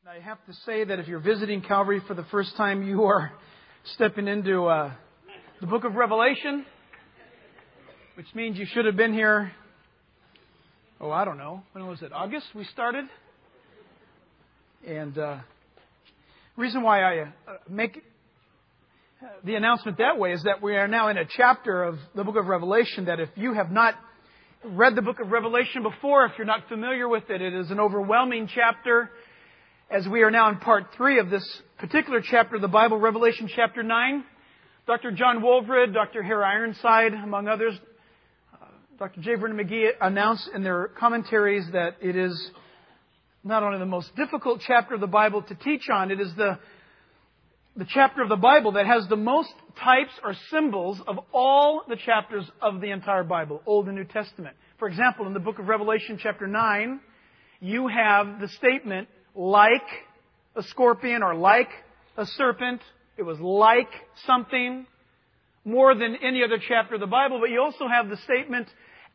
I have to say that if you're visiting Calvary for the first time, you are stepping into the book of Revelation, which means you should have been here, I don't know, when was it? August we started? And the reason why I make the announcement that way is that we are now in a chapter of the book of Revelation that if you have not read the book of Revelation before, if you're not familiar with it, it is an overwhelming chapter. As we are now in part 3 of this particular chapter of the Bible, Revelation chapter 9, Dr. John Wolfred, Dr. Harry Ironside, among others, Dr. J. Vernon McGee announced in their commentaries that it is not only the most difficult chapter of the Bible to teach on, it is the chapter of the Bible that has the most types or symbols of all the chapters of the entire Bible, Old and New Testament. For example, in the book of Revelation chapter 9, you have the statement, like a scorpion or like a serpent. It was like something more than any other chapter of the Bible. But you also have the statement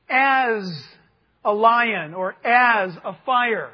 as a lion or as a fire.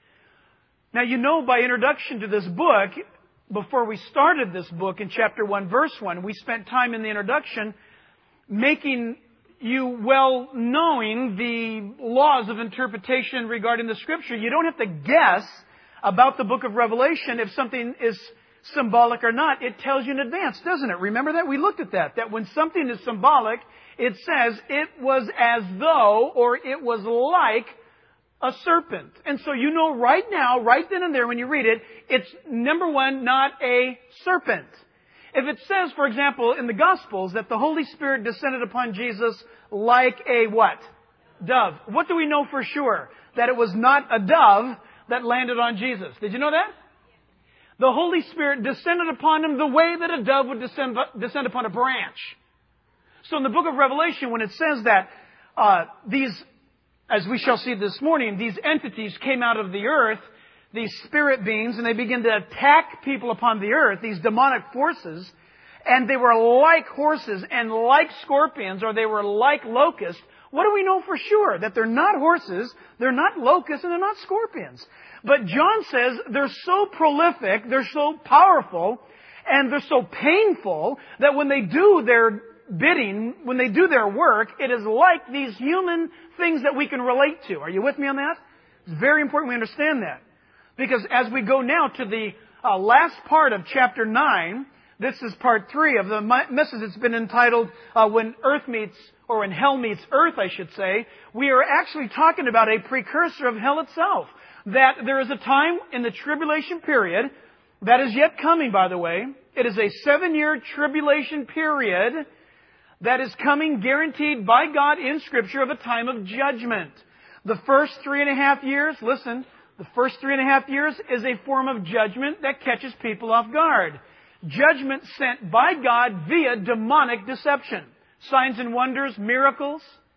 Now you know by introduction to this book, before we started this book in chapter 1 verse 1, we spent time in the introduction making you well knowing the laws of interpretation regarding the Scripture. You don't have to guess about the book of Revelation if something is symbolic or not. It tells you in advance, doesn't it? Remember that? We looked at that. That when something is symbolic, it says it was as though or it was like a serpent. And so you know right now, right then and there when you read it, it's number one, not a serpent. If it says, for example, in the Gospels that the Holy Spirit descended upon Jesus like a what? Dove. What do we know for sure? That it was not a dove that landed on Jesus. Did you know that? The Holy Spirit descended upon him the way that a dove would descend upon a branch. So in the book of Revelation, when it says that these, as we shall see this morning, these entities came out of the earth, these spirit beings, and they begin to attack people upon the earth, these demonic forces, and they were like horses and like scorpions, or they were like locusts. What do we know for sure? That they're not horses, they're not locusts, and they're not scorpions. But John says they're so prolific, they're so powerful, and they're so painful that when they do their bidding, when they do their work, it is like these human things that we can relate to. Are you with me on that? It's very important we understand that. Because as we go now to the last part of chapter 9, this is part 3 of the message that's been entitled When Earth Meets, or When Hell Meets Earth, I should say. We are actually talking about a precursor of hell itself. That there is a time in the tribulation period that is yet coming, by the way. It is a 7-year tribulation period that is coming guaranteed by God in Scripture of a time of judgment. The first 3.5 years, listen, the first 3.5 years is a form of judgment that catches people off guard. Judgment sent by God via demonic deception. Signs and wonders, miracles,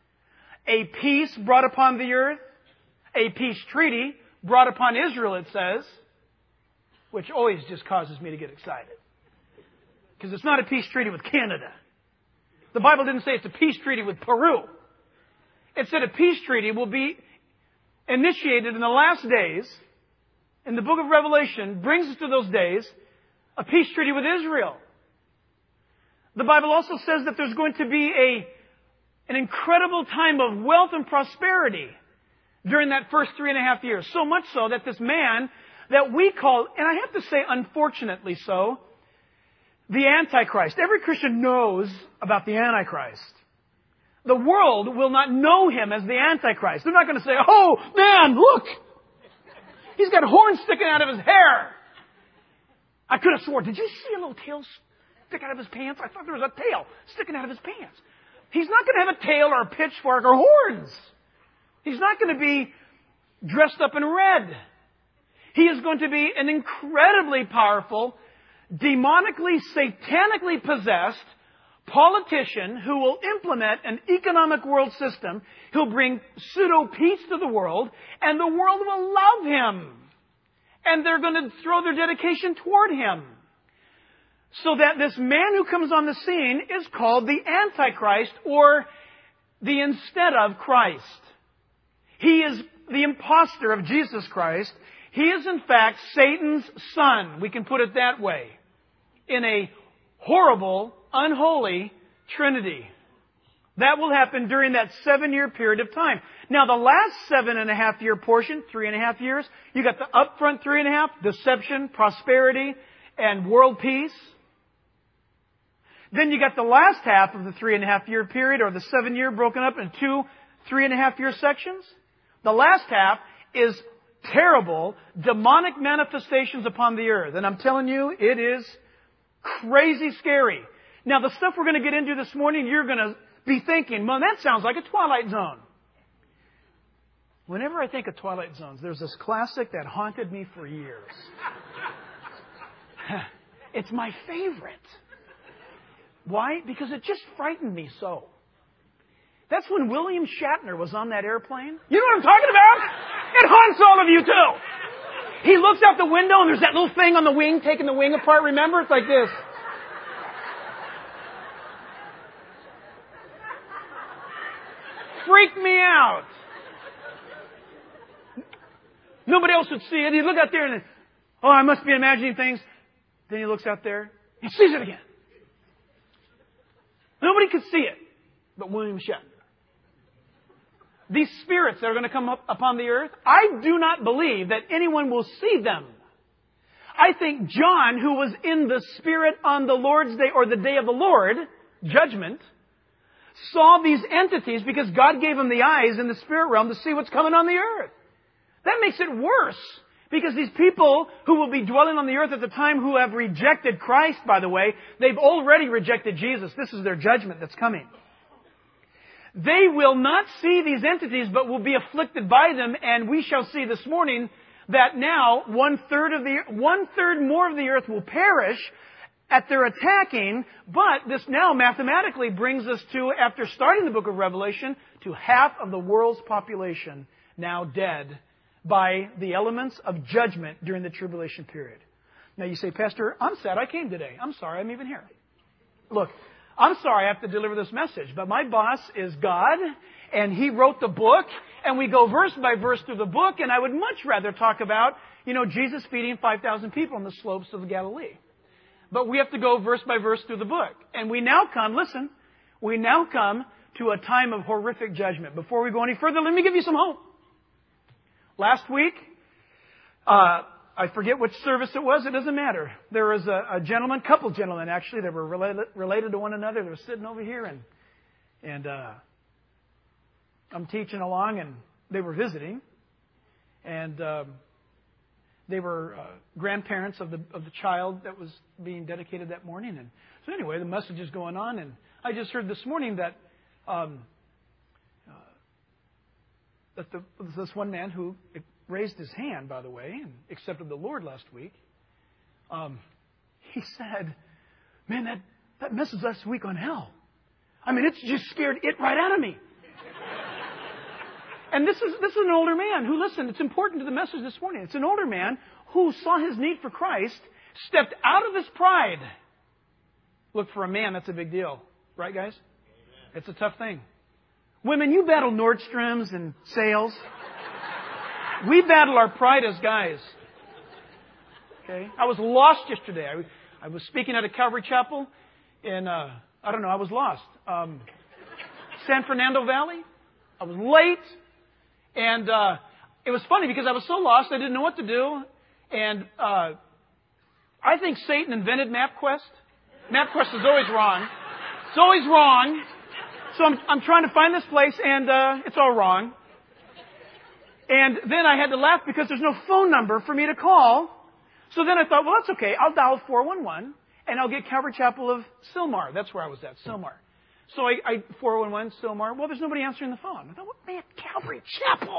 a peace brought upon the earth, a peace treaty brought upon Israel, it says, which always just causes me to get excited. Because it's not a peace treaty with Canada. The Bible didn't say it's a peace treaty with Peru. It said a peace treaty will be initiated in the last days. In the book of Revelation brings us to those days, a peace treaty with Israel. The Bible also says that there's going to be an incredible time of wealth and prosperity during that first 3.5 years. So much so that this man that we call, and I have to say unfortunately so, the Antichrist. Every Christian knows about the Antichrist. The world will not know him as the Antichrist. They're not going to say, oh man, look! He's got horns sticking out of his hair. I could have sworn, did you see a little tail stick out of his pants? I thought there was a tail sticking out of his pants. He's not going to have a tail or a pitchfork or horns. He's not going to be dressed up in red. He is going to be an incredibly powerful, demonically, satanically possessed politician who will implement an economic world system. He'll bring pseudo-peace to the world, and the world will love him. And they're going to throw their dedication toward him. So that this man who comes on the scene is called the Antichrist, or the instead of Christ. He is the impostor of Jesus Christ. He is in fact Satan's son. We can put it that way. In a horrible, unholy Trinity. That will happen during that 7-year period of time. Now, the last 7.5-year portion, 3.5 years, you got the upfront 3.5, deception, prosperity, and world peace. Then you got the last half of the 3.5-year period, or the 7-year broken up into 2 3.5-year sections. The last half is terrible, demonic manifestations upon the earth. And I'm telling you, it is crazy scary. Now, the stuff we're going to get into this morning, you're going to be thinking, well, that sounds like a Twilight Zone. Whenever I think of Twilight Zones, there's this classic that haunted me for years. It's my favorite. Why? Because it just frightened me so. That's when William Shatner was on that airplane. You know what I'm talking about? It haunts all of you too. He looks out the window and there's that little thing on the wing, taking the wing apart. Remember? It's like this. Freaked me out. Nobody else would see it. He'd look out there and, oh, I must be imagining things. Then he looks out there and sees it again. Nobody could see it but William Shatner. These spirits that are going to come up upon the earth, I do not believe that anyone will see them. I think John, who was in the Spirit on the Lord's Day, or the day of the Lord, judgment, saw these entities because God gave him the eyes in the spirit realm to see what's coming on the earth. That makes it worse, because these people who will be dwelling on the earth at the time who have rejected Christ, by the way, they've already rejected Jesus. This is their judgment that's coming. They will not see these entities, but will be afflicted by them, and we shall see this morning that now one third more of the earth will perish at their attacking, but this now mathematically brings us to, after starting the book of Revelation, to half of the world's population now dead by the elements of judgment during the tribulation period. Now you say, Pastor, I'm sad I came today. I'm sorry I'm even here. Look, I'm sorry I have to deliver this message, but my boss is God, and He wrote the book, and we go verse by verse through the book, and I would much rather talk about, Jesus feeding 5,000 people on the slopes of Galilee. But we have to go verse by verse through the book. And we now come to a time of horrific judgment. Before we go any further, let me give you some hope. Last week, I forget which service it was. It doesn't matter. There was a couple gentlemen actually, that were related to one another. They were sitting over here, and I'm teaching along, and they were visiting, and they were grandparents of the child that was being dedicated that morning. And so anyway, the message is going on, and I just heard this morning that this one man who raised his hand, by the way, and accepted the Lord last week, he said, man, that message last week on hell, I mean, it's just scared it right out of me. And this is an older man who, listen, it's important to the message this morning. It's an older man who saw his need for Christ, stepped out of his pride. Look, for a man, that's a big deal. Right, guys? Amen. It's a tough thing. Women, you battle Nordstrom's and sales. We battle our pride as guys. Okay? I was lost yesterday. I was speaking at a Calvary Chapel in, I was lost. San Fernando Valley. I was late. And it was funny because I was so lost, I didn't know what to do. And I think Satan invented MapQuest. MapQuest is always wrong. It's always wrong. So I'm trying to find this place, and it's all wrong. And then I had to laugh because there's no phone number for me to call. So then I thought, well, that's okay. I'll dial 411, and I'll get Calvary Chapel of Sylmar. That's where I was at, Sylmar. So I 411, Sylmar. Well, there's nobody answering the phone. I thought, what, man, Calvary Chapel?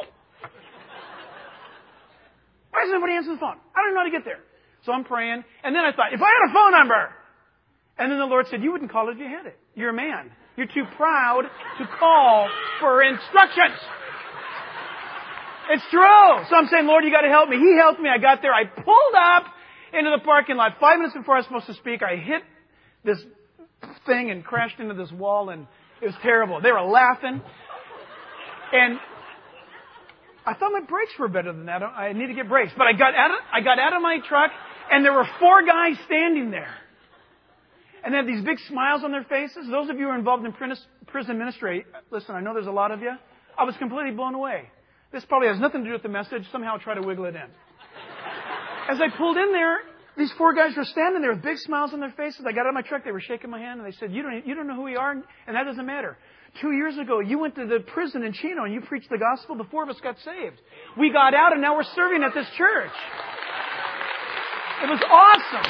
Why does nobody answer the phone? I don't know how to get there. So I'm praying. And then I thought, if I had a phone number. And then the Lord said, you wouldn't call it if you had it. You're a man. You're too proud to call for instructions. It's true. So I'm saying, Lord, you got to help me. He helped me. I got there. I pulled up into the parking lot. 5 minutes before I was supposed to speak, I hit this thing and crashed into this wall, and it was terrible. They were laughing. And I thought my brakes were better than that. I need to get brakes. But I got out of my truck, and there were 4 guys standing there. And they had these big smiles on their faces. Those of you who are involved in prison ministry, listen, I know there's a lot of you. I was completely blown away. This probably has nothing to do with the message. Somehow I try to wiggle it in. As I pulled in there, these 4 guys were standing there with big smiles on their faces. I got out of my truck. They were shaking my hand, and they said, you don't know who we are, and that doesn't matter. 2 years ago, you went to the prison in Chino, and you preached the gospel. The 4 of us got saved. We got out, and now we're serving at this church. It was awesome.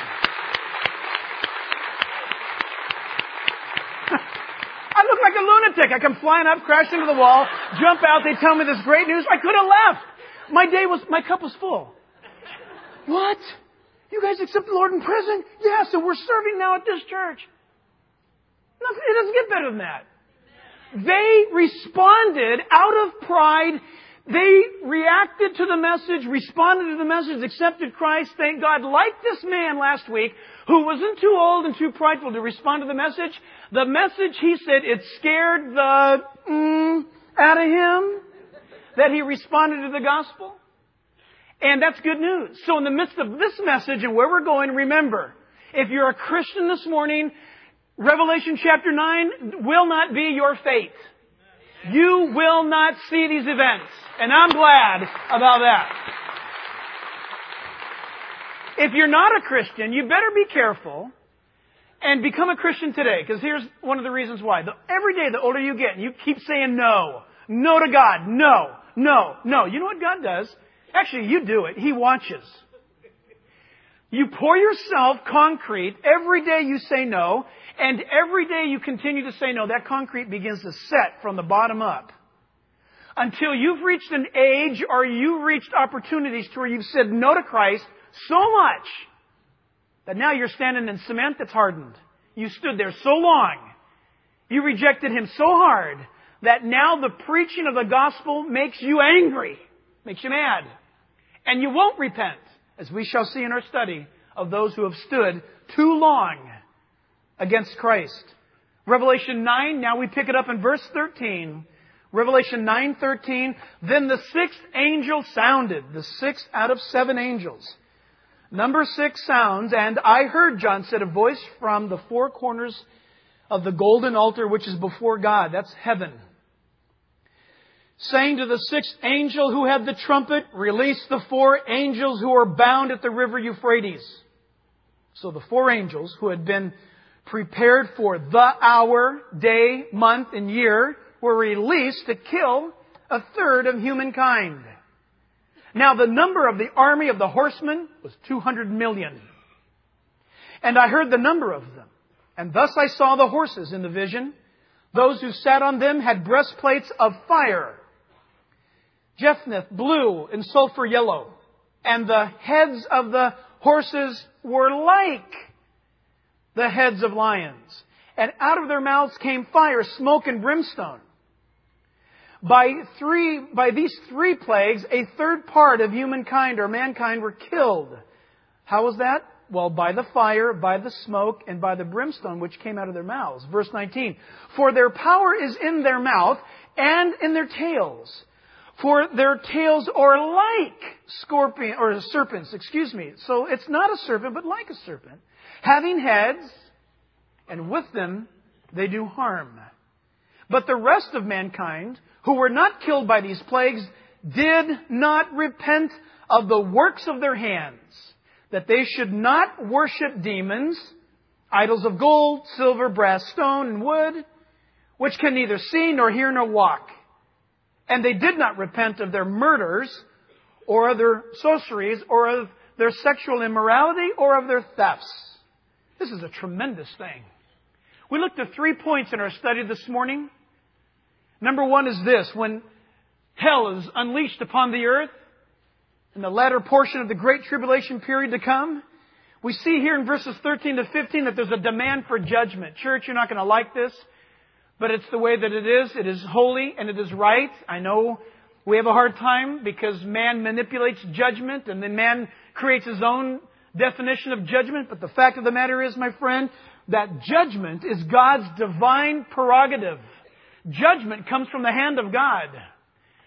I look like a lunatic. I come flying up, crash into the wall, jump out. They tell me this great news. I could have left. My cup was full. What? You guys accept the Lord in prison? Yes, and we're serving now at this church. Nothing, it doesn't get better than that. They responded out of pride. They reacted to the message, responded to the message, accepted Christ. Thank God. Like this man last week who wasn't too old and too prideful to respond to the message. The message, he said, it scared the out of him that he responded to the gospel. And that's good news. So in the midst of this message and where we're going, remember, if you're a Christian this morning, Revelation chapter 9 will not be your fate. You will not see these events. And I'm glad about that. If you're not a Christian, you better be careful and become a Christian today. Because here's one of the reasons why. Every day, the older you get, and you keep saying no. No to God. No. No. No. You know what God does? Actually, you do it. He watches. You pour yourself concrete. Every day you say no. And every day you continue to say no. That concrete begins to set from the bottom up. Until you've reached an age or you've reached opportunities to where you've said no to Christ so much that now you're standing in cement that's hardened. You stood there so long. You rejected Him so hard that now the preaching of the gospel makes you angry. Makes you mad. And you won't repent, as we shall see in our study of those who have stood too long against Christ. Revelation 9, now we pick it up in verse 13. Revelation 9:13. Then the 6th angel sounded, the 6th out of 7 angels. Number 6 sounds, and I heard, John said, a voice from the 4 corners of the golden altar which is before God. That's heaven. Saying to the 6th angel who had the trumpet, release the 4 angels who are bound at the river Euphrates. So the 4 angels who had been prepared for the hour, day, month, and year were released to kill 1/3 of humankind. Now the number of the army of the horsemen was 200 million. And I heard the number of them. And thus I saw the horses in the vision. Those who sat on them had breastplates of fire, Japheth blue and sulfur yellow. And the heads of the horses were like the heads of lions. And out of their mouths came fire, smoke, and brimstone. By these 3 plagues, 1/3 part of humankind or mankind were killed. How was that? Well, by the fire, by the smoke, and by the brimstone which came out of their mouths. Verse 19. For their power is in their mouth and in their tails. For their tails are like serpents. So it's not a serpent, but like a serpent. Having heads, and with them they do harm. But the rest of mankind, who were not killed by these plagues, did not repent of the works of their hands, that they should not worship demons, idols of gold, silver, brass, stone, and wood, which can neither see, nor hear, nor walk. And they did not repent of their murders, or of their sorceries, or of their sexual immorality, or of their thefts. This is a tremendous thing. We looked at 3 points in our study this morning. Number 1 is this: when hell is unleashed upon the earth, in the latter portion of the Great Tribulation period to come, we see here in verses 13 to 15 that there's a demand for judgment. Church, you're not going to like this, but it's the way that it is. It is holy and it is right. I know we have a hard time because man manipulates judgment and then man creates his own definition of judgment. But the fact of the matter is, my friend, that judgment is God's divine prerogative. Judgment comes from the hand of God.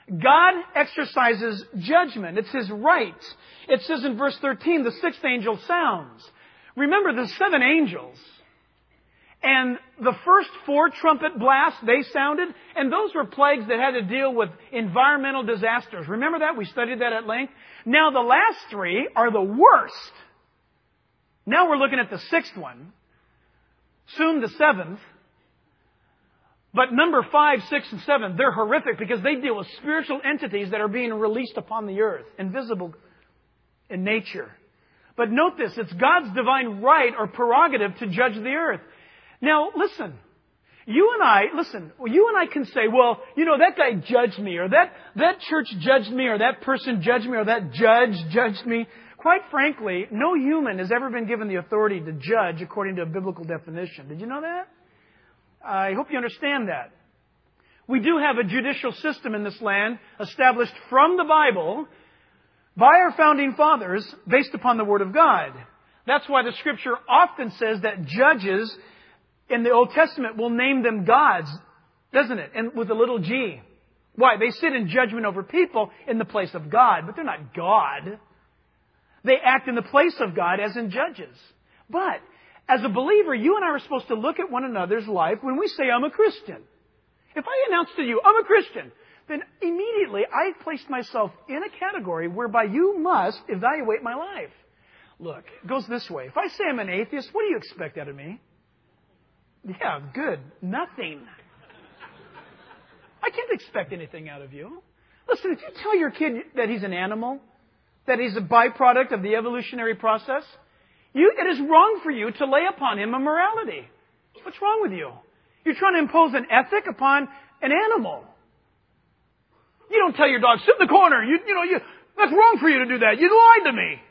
God exercises judgment. It's His right. It says in verse 13, the sixth angel sounds. Remember, the seven angels. And the first four trumpet blasts, they sounded, and those were plagues that had to deal with environmental disasters. Remember that? We studied that at length. Now the last three are the worst. Now we're looking at the sixth one. Soon the seventh. But number 5, 6, and 7, they're horrific because they deal with spiritual entities that are being released upon the earth, invisible in nature. But note this, it's God's divine right or prerogative to judge the earth. Now, listen, you and I can say, well, that guy judged me, or that church judged me, or that person judged me, or that judge judged me. Quite frankly, no human has ever been given the authority to judge according to a biblical definition. Did you know that? I hope you understand that. We do have a judicial system in this land established from the Bible by our founding fathers based upon the Word of God. That's why the Scripture often says that judges in the Old Testament will name them gods, doesn't it? And with a little g. Why? They sit in judgment over people in the place of God, but they're not God. They act in the place of God as in judges. But as a believer, you and I are supposed to look at one another's life when we say, I'm a Christian. If I announce to you, I'm a Christian, then immediately I placed myself in a category whereby you must evaluate my life. Look, it goes this way. If I say I'm an atheist, what do you expect out of me? Yeah, good. Nothing. I can't expect anything out of you. Listen, if you tell your kid that he's an animal, that he's a byproduct of the evolutionary process, it is wrong for you to lay upon him a morality. What's wrong with you? You're trying to impose an ethic upon an animal. You don't tell your dog, sit in the corner. That's wrong for you to do that. You lied to me.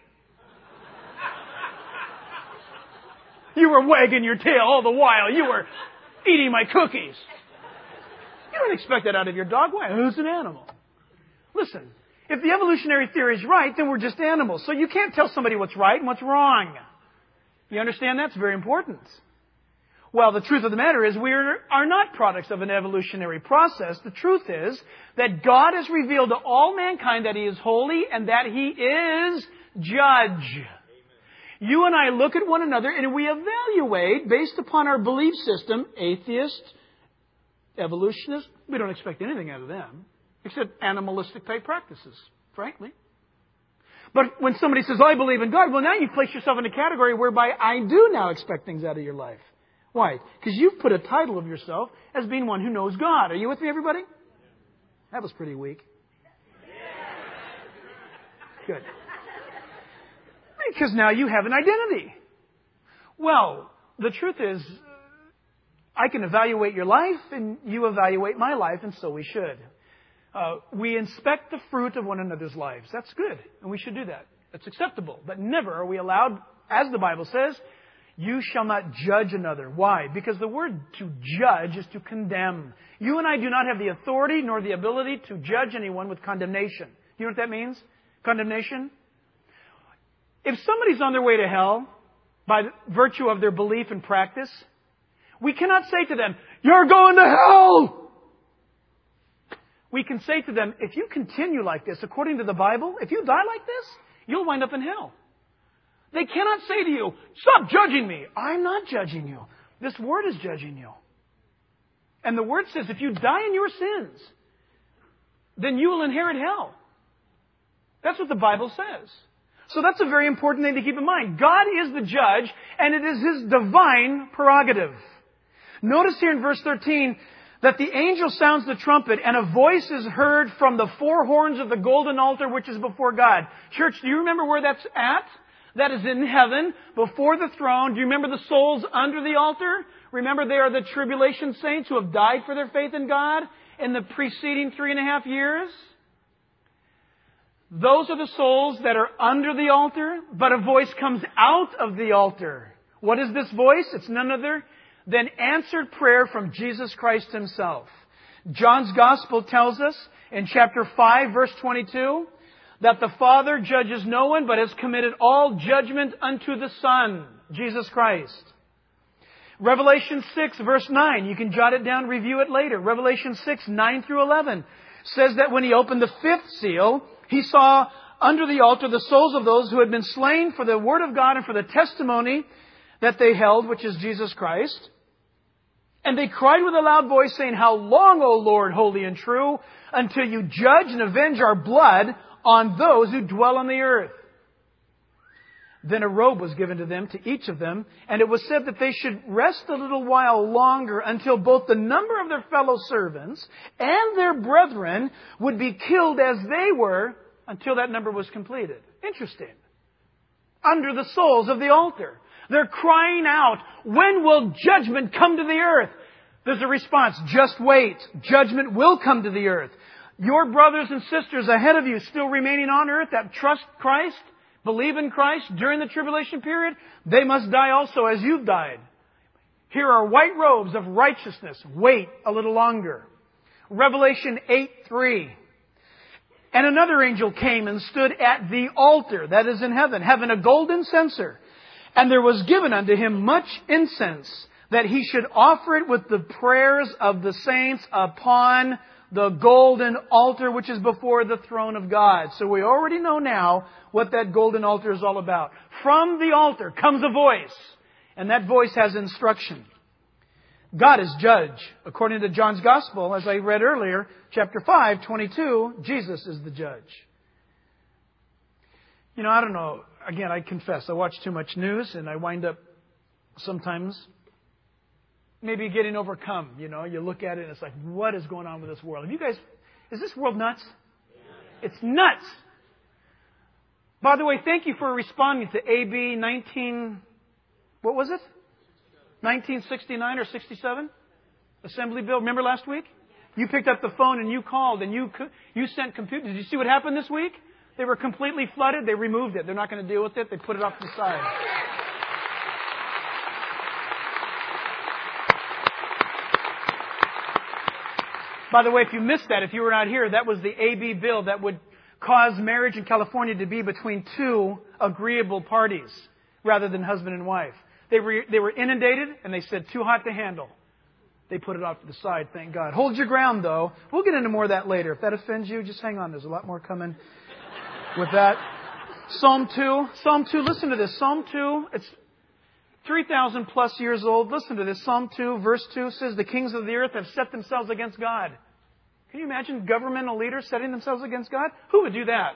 You were wagging your tail all the while. You were eating my cookies. You don't expect that out of your dog. Why? Who's an animal? Listen, if the evolutionary theory is right, then we're just animals. So you can't tell somebody what's right and what's wrong. You understand? That's very important. Well, the truth of the matter is we are not products of an evolutionary process. The truth is that God has revealed to all mankind that He is holy and that He is judge. You and I look at one another and we evaluate based upon our belief system, atheist, evolutionist. We don't expect anything out of them except animalistic type practices, frankly. But when somebody says, I believe in God, well, now you've placed yourself in a category whereby I do now expect things out of your life. Why? Because you've put a title of yourself as being one who knows God. Are you with me, everybody? That was pretty weak. Good. Because now you have an identity. Well, the truth is, I can evaluate your life and you evaluate my life, and so we should. We inspect the fruit of one another's lives. That's good, and we should do that. That's acceptable. But never are we allowed, as the Bible says, you shall not judge another. Why? Because the word to judge is to condemn. You and I do not have the authority nor the ability to judge anyone with condemnation. You know what that means? Condemnation? If somebody's on their way to hell by virtue of their belief and practice, we cannot say to them, you're going to hell! We can say to them, if you continue like this, according to the Bible, if you die like this, you'll wind up in hell. They cannot say to you, stop judging me. I'm not judging you. This Word is judging you. And the Word says, if you die in your sins, then you will inherit hell. That's what the Bible says. So that's a very important thing to keep in mind. God is the judge, and it is His divine prerogative. Notice here in verse 13, that the angel sounds the trumpet and a voice is heard from the four horns of the golden altar which is before God. Church, do you remember where that's at? That is in heaven, before the throne. Do you remember the souls under the altar? Remember, they are the tribulation saints who have died for their faith in God in the preceding 3.5 years. Those are the souls that are under the altar, but a voice comes out of the altar. What is this voice? It's none other than answered prayer from Jesus Christ Himself. John's Gospel tells us in chapter 5, verse 22, that the Father judges no one, but has committed all judgment unto the Son, Jesus Christ. Revelation 6, verse 9. You can jot it down, review it later. Revelation 6, 9 through 11. says that when he opened the fifth seal, he saw under the altar the souls of those who had been slain for the word of God and for the testimony that they held, which is Jesus Christ. And they cried with a loud voice, saying, How long, O Lord, holy and true, until you judge and avenge our blood on those who dwell on the earth? Then a robe was given to them, to each of them, and it was said that they should rest a little while longer until both the number of their fellow servants and their brethren would be killed as they were, until that number was completed. Interesting. Under the souls of the altar. They're crying out, when will judgment come to the earth? There's a response, just wait. Judgment will come to the earth. Your brothers and sisters ahead of you still remaining on earth that trust Christ, believe in Christ during the tribulation period, they must die also as you've died. Here are white robes of righteousness. Wait a little longer. Revelation 8:3. And another angel came and stood at the altar, that is in heaven, having a golden censer. And there was given unto him much incense, that he should offer it with the prayers of the saints upon the golden altar which is before the throne of God. So we already know now what that golden altar is all about. From the altar comes a voice, and that voice has instruction. God is judge. According to John's Gospel, as I read earlier, chapter 5:22, Jesus is the judge. You know, I don't know. Again, I confess, I watch too much news, and I wind up sometimes maybe getting overcome. You know, you look at it and it's like, what is going on with this world? Have you guys, is this world nuts? It's nuts. By the way, thank you for responding to AB 19, what was it? 1969 or 67? Assembly bill. Remember last week? You picked up the phone and you called and you sent computers. Did you see what happened this week? They were completely flooded. They removed it. They're not going to deal with it. They put it off to the side. By the way, if you missed that, if you were not here, that was the AB bill that would cause marriage in California to be between two agreeable parties rather than husband and wife. They were inundated and they said too hot to handle. They put it off to the side, thank God. Hold your ground, though. We'll get into more of that later. If that offends you, just hang on. There's a lot more coming with that. Psalm 2. Psalm 2, listen to this. Psalm 2, it's 3,000 plus years old. Listen to this. Psalm 2, verse 2 says, the kings of the earth have set themselves against God. Can you imagine governmental leaders setting themselves against God? Who would do that?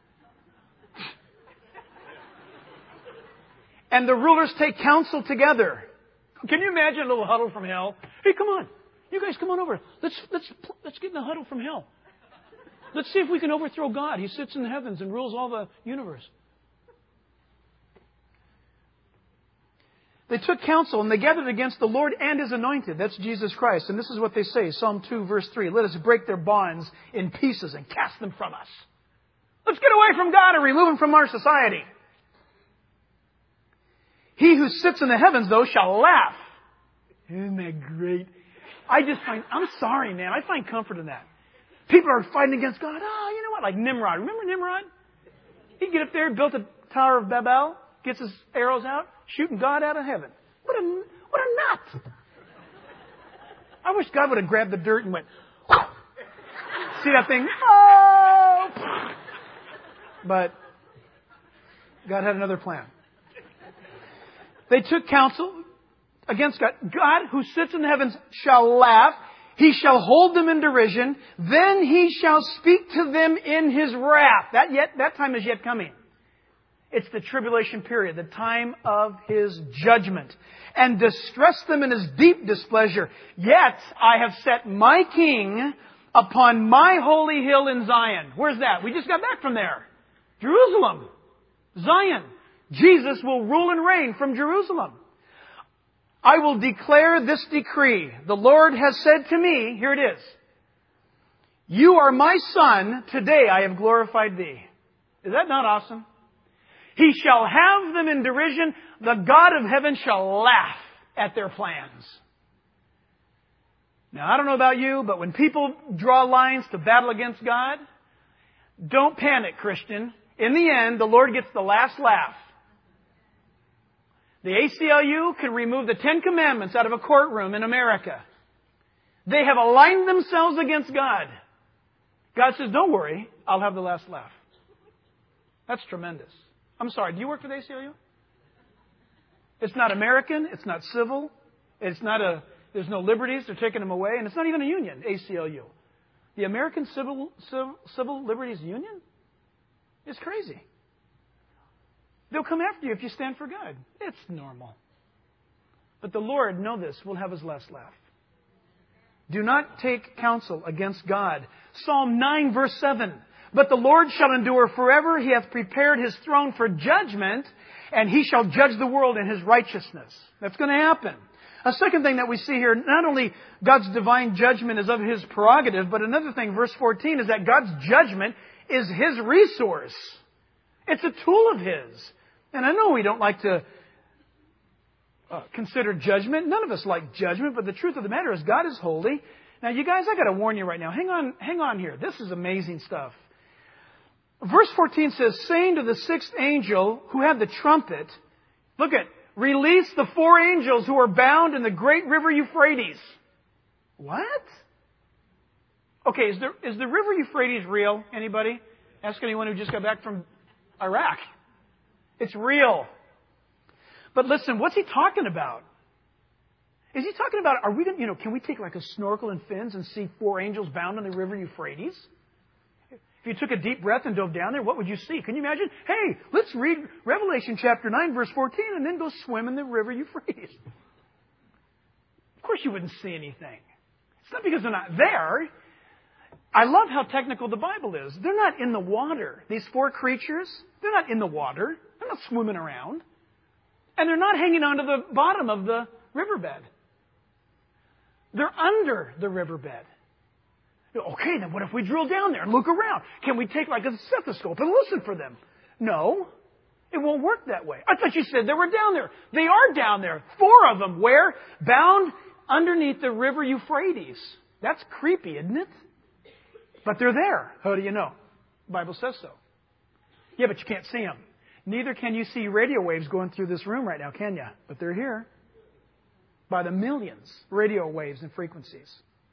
And the rulers take counsel together. Can you imagine a little huddle from hell? Hey, come on. You guys come on over. Let's get in the huddle from hell. Let's see if we can overthrow God. He sits in the heavens and rules all the universe. They took counsel and they gathered against the Lord and His anointed. That's Jesus Christ. And this is what they say. Psalm 2, verse 3. Let us break their bonds in pieces and cast them from us. Let's get away from God and remove Him from our society. He who sits in the heavens, though, shall laugh. Isn't that great? I'm sorry, man. I find comfort in that. People are fighting against God. Oh, you know what? Like Nimrod. Remember Nimrod? He'd get up there, built a Tower of Babel, gets his arrows out, shooting God out of heaven. What a nut. I wish God would have grabbed the dirt and went, see that thing? Oh! But God had another plan. They took counsel against God. God, who sits in the heavens, shall laugh. He shall hold them in derision. Then He shall speak to them in His wrath. That time is yet coming. It's the tribulation period, the time of His judgment. And distress them in His deep displeasure. Yet I have set my King upon my holy hill in Zion. Where's that? We just got back from there. Jerusalem. Zion. Jesus will rule and reign from Jerusalem. I will declare this decree. The Lord has said to me, here it is. You are my Son. Today I have glorified thee. Is that not awesome? He shall have them in derision. The God of heaven shall laugh at their plans. Now, I don't know about you, but when people draw lines to battle against God, don't panic, Christian. In the end, the Lord gets the last laugh. The ACLU can remove the 10 Commandments out of a courtroom in America. They have aligned themselves against God. God says, don't worry, I'll have the last laugh. That's tremendous. I'm sorry, do you work for the ACLU? It's not American. It's not civil. It's not there's no liberties. They're taking them away. And it's not even a union, ACLU. The American Civil Liberties Union is crazy. They'll come after you if you stand for God. It's normal. But the Lord, know this, will have His last laugh. Do not take counsel against God. Psalm 9, verse 7. But the Lord shall endure forever. He hath prepared His throne for judgment, and He shall judge the world in His righteousness. That's going to happen. A second thing that we see here, not only God's divine judgment is of His prerogative, but another thing, verse 14, is that God's judgment is His resource. It's a tool of His. And I know we don't like to consider judgment. None of us like judgment, but the truth of the matter is God is holy. Now, you guys, I got to warn you right now. Hang on here. This is amazing stuff. Verse 14 says, saying to the sixth angel who had the trumpet, look at, release the 4 angels who are bound in the great river Euphrates. What? Okay, is the river Euphrates real? Anybody? Ask anyone who just got back from Iraq. It's real. But listen, what's he talking about? Is he talking about, are we going to, can we take like a snorkel and fins and see 4 angels bound in the river Euphrates? If you took a deep breath and dove down there, what would you see? Can you imagine? Hey, let's read Revelation chapter 9, verse 14, and then go swim in the river Euphrates. Of course you wouldn't see anything. It's not because they're not there. I love how technical the Bible is. They're not in the water. These 4 creatures, they're not in the water. They're not swimming around. And they're not hanging onto the bottom of the riverbed. They're under the riverbed. Okay, then what if we drill down there and look around? Can we take like a stethoscope and listen for them? No, it won't work that way. I thought you said they were down there. They are down there. 4 of them. Where? Bound underneath the river Euphrates. That's creepy, isn't it? But they're there. How do you know? The Bible says so. Yeah, but you can't see them. Neither can you see radio waves going through this room right now, can you? But they're here. By the millions, radio waves and frequencies.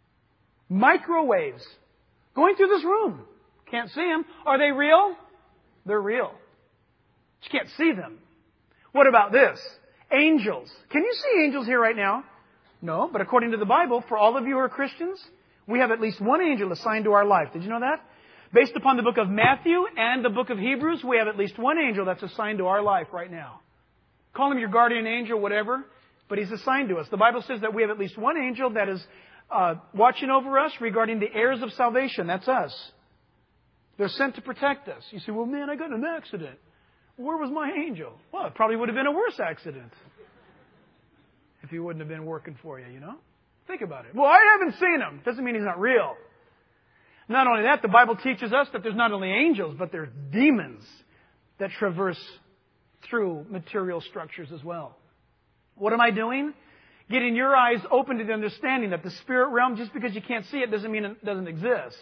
Microwaves going through this room. Can't see them. Are they real? They're real. But you can't see them. What about this? Angels. Can you see angels here right now? No, but according to the Bible, for all of you who are Christians, we have at least one angel assigned to our life. Did you know that? Based upon the book of Matthew and the book of Hebrews, we have at least one angel that's assigned to our life right now. Call him your guardian angel, whatever, but he's assigned to us. The Bible says that we have at least one angel that is watching over us regarding the heirs of salvation. That's us. They're sent to protect us. You say, well, man, I got in an accident. Where was my angel? Well, it probably would have been a worse accident if he wouldn't have been working for you, Think about it. Well, I haven't seen him. Doesn't mean he's not real. Not only that, the Bible teaches us that there's not only angels, but there's demons that traverse through material structures as well. What am I doing? Getting your eyes open to the understanding that the spirit realm, just because you can't see it, doesn't mean it doesn't exist.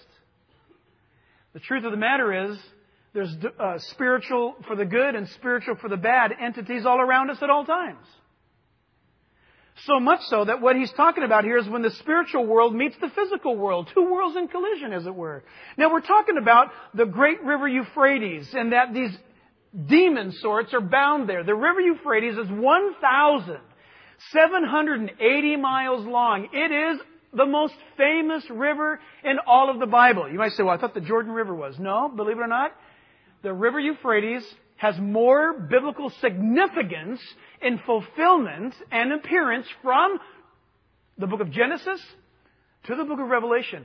The truth of the matter is, there's spiritual for the good and spiritual for the bad entities all around us at all times. So much so that what he's talking about here is when the spiritual world meets the physical world. 2 worlds in collision, as it were. Now, we're talking about the great river Euphrates and that these demon sorts are bound there. The river Euphrates is 1,780 miles long. It is the most famous river in all of the Bible. You might say, well, I thought the Jordan River was. No, believe it or not, the river Euphrates has more biblical significance in fulfillment and appearance from the book of Genesis to the book of Revelation.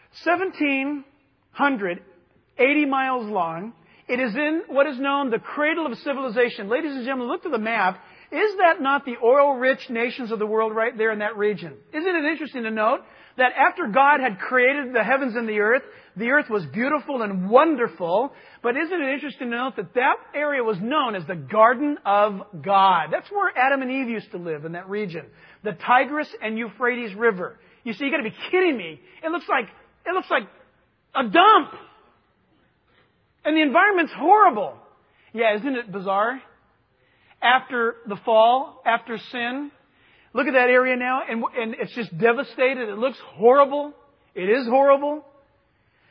1,780 miles long. It is in what is known the cradle of civilization. Ladies and gentlemen, look to the map. Is that not the oil-rich nations of the world right there in that region? Isn't it interesting to note that after God had created the heavens and the earth was beautiful and wonderful, but isn't it interesting to note that that area was known as the Garden of God? That's where Adam and Eve used to live, in that region. The Tigris and Euphrates River. You see, you got to be kidding me. It looks like a dump. And the environment's horrible. Yeah, isn't it bizarre? After the fall, after sin, look at that area now, and it's just devastated. It looks horrible. It is horrible.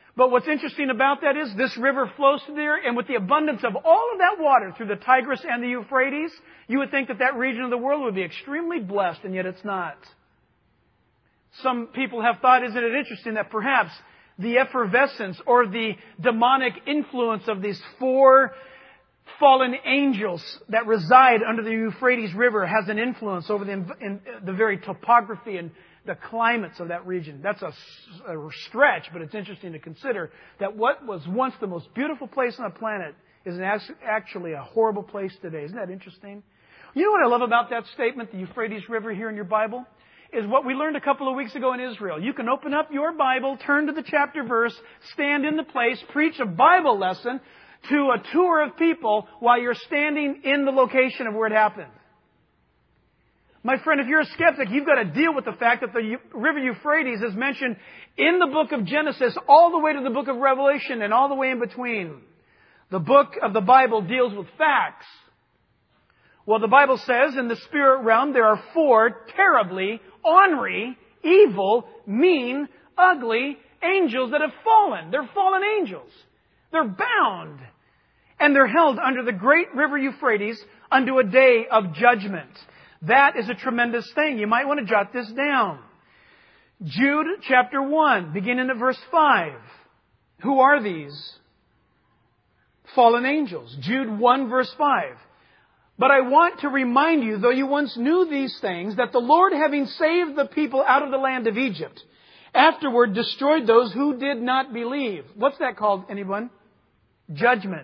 But what's interesting about that is this river flows through there, and with the abundance of all of that water through the Tigris and the Euphrates, you would think that that region of the world would be extremely blessed, and yet it's not. Some people have thought, isn't it interesting, that perhaps the effervescence or the demonic influence of these 4 fallen angels that reside under the Euphrates River has an influence over the very topography and the climates of that region. That's a stretch, but it's interesting to consider that what was once the most beautiful place on the planet is actually a horrible place today. Isn't that interesting? You know what I love about that statement, the Euphrates River here in your Bible? Is what we learned a couple of weeks ago in Israel. You can open up your Bible, turn to the chapter verse, stand in the place, preach a Bible lesson to a tour of people while you're standing in the location of where it happened. My friend, if you're a skeptic, you've got to deal with the fact that the river Euphrates is mentioned in the book of Genesis all the way to the book of Revelation and all the way in between. The book of the Bible deals with facts. Well, the Bible says in the spirit realm there are 4 terribly ornery, evil, mean, ugly angels that have fallen. They're fallen angels. They're bound. And they're held under the great river Euphrates unto a day of judgment. That is a tremendous thing. You might want to jot this down. Jude chapter 1, beginning at verse 5. Who are these fallen angels? Jude 1 verse 5. But I want to remind you, though you once knew these things, that the Lord, having saved the people out of the land of Egypt, afterward destroyed those who did not believe. What's that called, anyone? Judgment.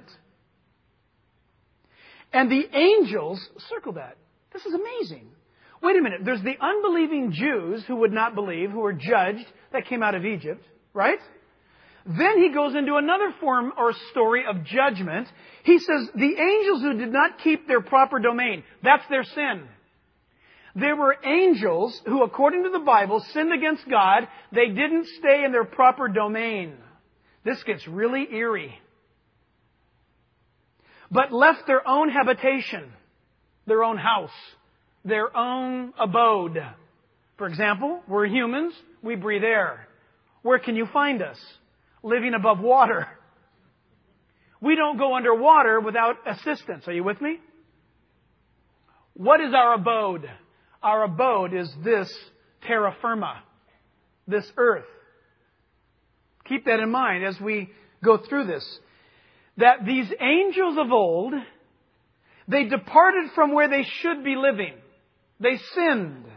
And the angels, circle that. This is amazing. Wait a minute. There's the unbelieving Jews who would not believe, who were judged, that came out of Egypt, right? Then he goes into another form or story of judgment. He says, the angels who did not keep their proper domain, that's their sin. There were angels who, according to the Bible, sinned against God. They didn't stay in their proper domain. This gets really eerie. But left their own habitation, their own house, their own abode. For example, we're humans. We breathe air. Where can you find us? Living above water. We don't go underwater without assistance. Are you with me? What is our abode? Our abode is this terra firma, this earth. Keep that in mind as we go through this. That these angels of old, they departed from where they should be living. They sinned.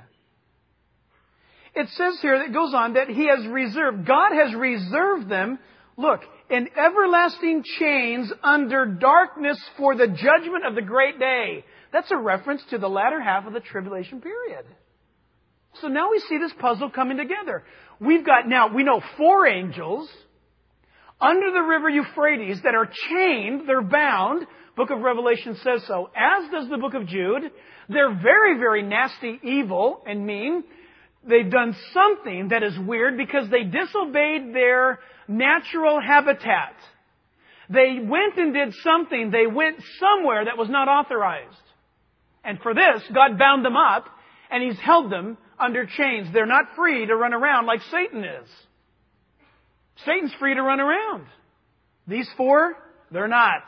It says here, it goes on, that He has reserved, God has reserved them, look, in everlasting chains under darkness for the judgment of the great day. That's a reference to the latter half of the tribulation period. So now we see this puzzle coming together. We know 4 angels under the river Euphrates that are chained, they're bound. Book of Revelation says so, as does the book of Jude. They're very, very nasty, evil, and mean. They've done something that is weird because they disobeyed their natural habitat. They went and did something. They went somewhere that was not authorized. And for this, God bound them up, and He's held them under chains. They're not free to run around like Satan is. Satan's free to run around. These 4, they're not.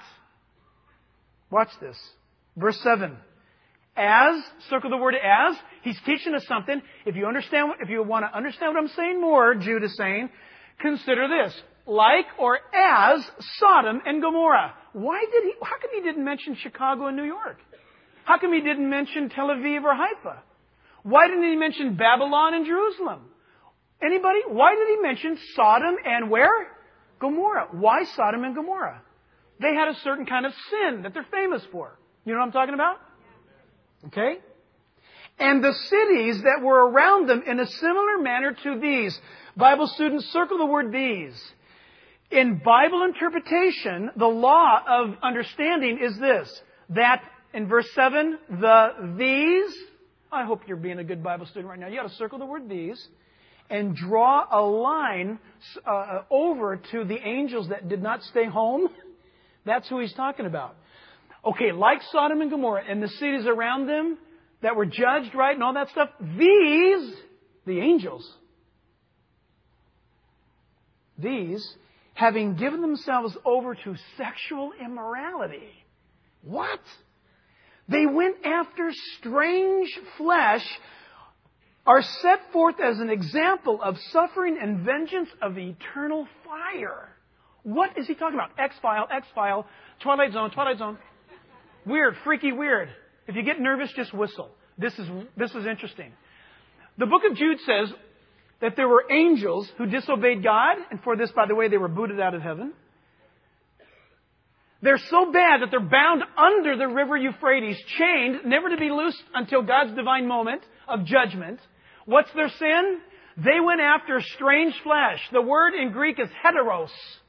Watch this. Verse 7. As, circle the word as, he's teaching us something. If you want to understand what I'm saying more, Jude is saying, consider this. Like or as Sodom and Gomorrah. How come he didn't mention Chicago and New York? How come he didn't mention Tel Aviv or Haifa? Why didn't he mention Babylon and Jerusalem? Anybody? Why did he mention Sodom and where? Gomorrah. Why Sodom and Gomorrah? They had a certain kind of sin that they're famous for. You know what I'm talking about? Okay? And the cities that were around them in a similar manner to these. Bible students, circle the word these. In Bible interpretation, the law of understanding is this. That, in verse 7, these. I hope you're being a good Bible student right now. You got to circle the word these. And draw a line over to the angels that did not stay home. That's who he's talking about. Okay, like Sodom and Gomorrah and the cities around them that were judged, right, and all that stuff, these, the angels, these having given themselves over to sexual immorality. What? They went after strange flesh, are set forth as an example of suffering and vengeance of eternal fire. What is he talking about? X-File, X-File, Twilight Zone, Twilight Zone. Weird, freaky weird. If you get nervous, just whistle. This is interesting. The book of Jude says that there were angels who disobeyed God, and for this, by the way, they were booted out of heaven. They're so bad that they're bound under the river Euphrates, chained, never to be loosed until God's divine moment of judgment. What's their sin? They went after strange flesh. The word in Greek is heteros.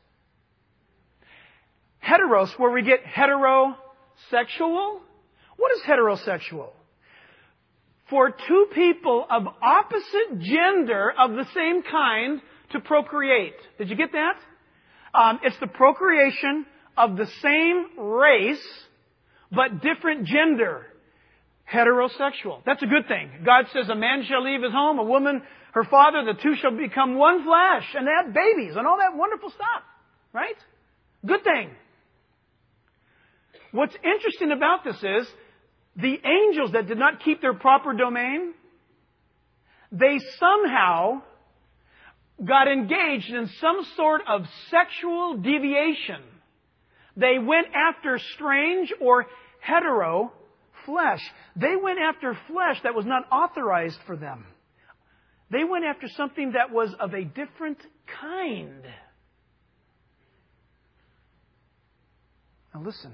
Heteros, where we get heterosexual. What is heterosexual? For two people of opposite gender of the same kind to procreate. Did you get that? It's the procreation of the same race, but different gender. Heterosexual. That's a good thing. God says a man shall leave his home, a woman her father, the two shall become one flesh, and they have babies and all that wonderful stuff. Right? Good thing. What's interesting about this is the angels that did not keep their proper domain, they somehow got engaged in some sort of sexual deviation. They went after strange or hetero flesh. They went after flesh that was not authorized for them. They went after something that was of a different kind. Now listen.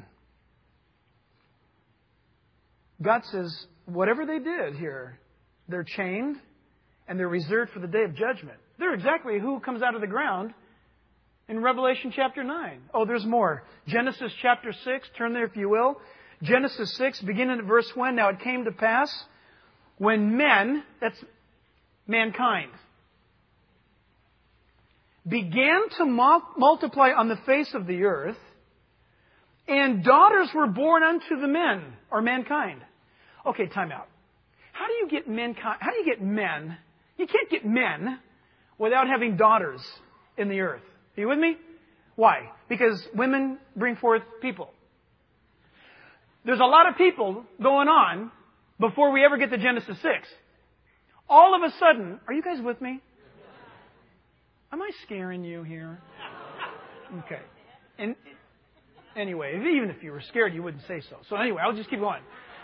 God says, whatever they did here, they're chained and they're reserved for the day of judgment. They're exactly who comes out of the ground in Revelation chapter 9. Oh, there's more. Genesis chapter 6, turn there if you will. Genesis 6, beginning at verse 1. Now it came to pass when men, that's mankind, began to multiply on the face of the earth, and daughters were born unto the men, or mankind. Okay, time out. How do you get mankind? How do you get men? You can't get men without having daughters in the earth. Are you with me? Why? Because women bring forth people. There's a lot of people going on before we ever get to Genesis 6. All of a sudden, are you guys with me? Am I scaring you here? Okay. And anyway, even if you were scared, you wouldn't say so. So anyway, I'll just keep going.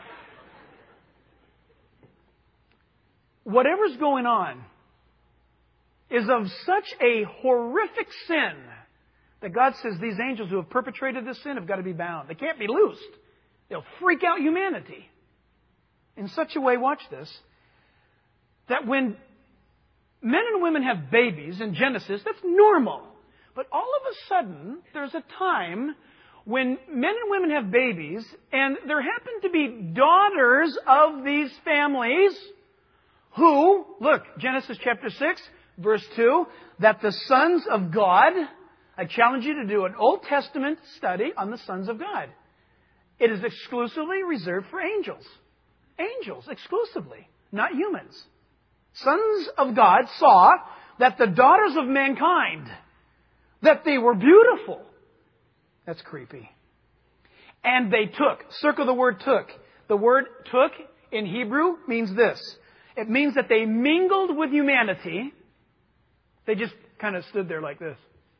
Whatever's going on is of such a horrific sin that God says these angels who have perpetrated this sin have got to be bound. They can't be loosed. They'll freak out humanity. In such a way, watch this, that when men and women have babies in Genesis, that's normal. But all of a sudden, there's a time when men and women have babies, and there happen to be daughters of these families who, look, Genesis chapter 6, verse 2, that the sons of God, I challenge you to do an Old Testament study on the sons of God. It is exclusively reserved for angels. Angels, exclusively, not humans. Sons of God saw that the daughters of mankind, that they were beautiful. That's creepy. And they took. Circle the word took. The word took in Hebrew means this. It means that they mingled with humanity. They just kind of stood there like this.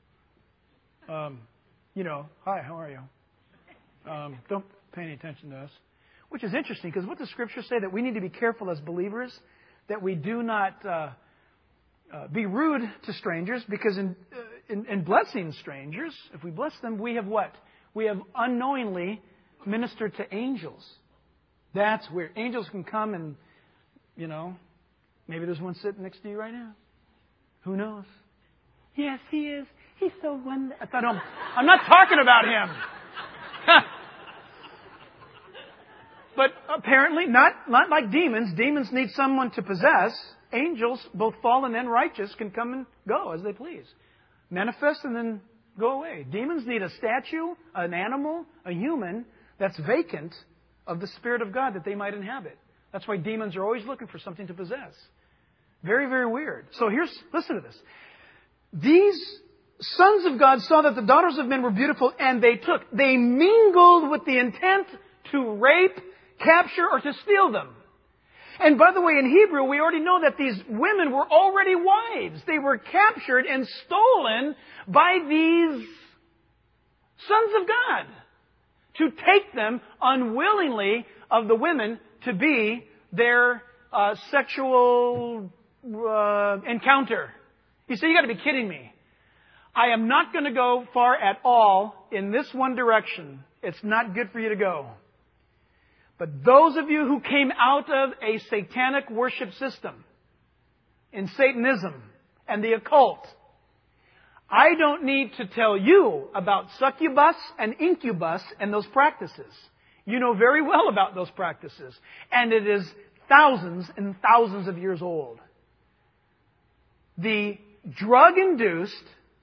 Hi, how are you? Don't pay any attention to us. Which is interesting, because what the Scriptures say, that we need to be careful as believers, that we do not be rude to strangers, because in blessing strangers, if we bless them, we have what? We have unknowingly ministered to angels. That's weird. Angels can come and, maybe there's one sitting next to you right now. Who knows? Yes, he is. He's so wonderful. I'm not talking about him. But apparently, not like demons. Demons need someone to possess. Angels, both fallen and righteous, can come and go as they please. Manifest and then go away. Demons need a statue, an animal, a human that's vacant of the Spirit of God that they might inhabit. That's why demons are always looking for something to possess. Very, very weird. So listen to this. These sons of God saw that the daughters of men were beautiful, and they mingled with the intent to rape, capture, or to steal them. And by the way, in Hebrew, we already know that these women were already wives. They were captured and stolen by these sons of God to take them unwillingly of the women to be their sexual encounter. You say, you got to be kidding me. I am not going to go far at all in this one direction. It's not good for you to go. But those of you who came out of a satanic worship system in Satanism and the occult, I don't need to tell you about succubus and incubus and those practices. You know very well about those practices. And it is thousands and thousands of years old. The drug-induced,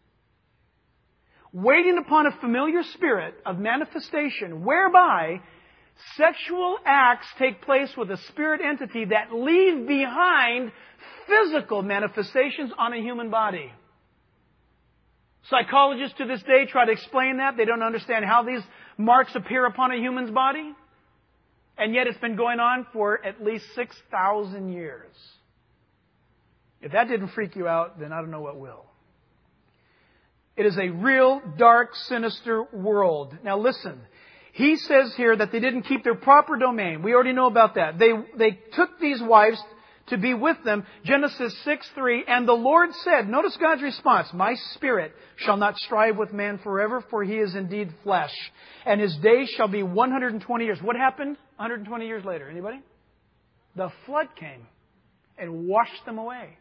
waiting upon a familiar spirit of manifestation whereby sexual acts take place with a spirit entity that leave behind physical manifestations on a human body. Psychologists to this day try to explain that. They don't understand how these marks appear upon a human's body. And yet it's been going on for at least 6,000 years. If that didn't freak you out, then I don't know what will. It is a real, dark, sinister world. Now listen. He says here that they didn't keep their proper domain. We already know about that. They took these wives to be with them. Genesis 6:3. And the Lord said, notice God's response, my spirit shall not strive with man forever, for he is indeed flesh. And his days shall be 120 years. What happened 120 years later? Anybody? The flood came and washed them away.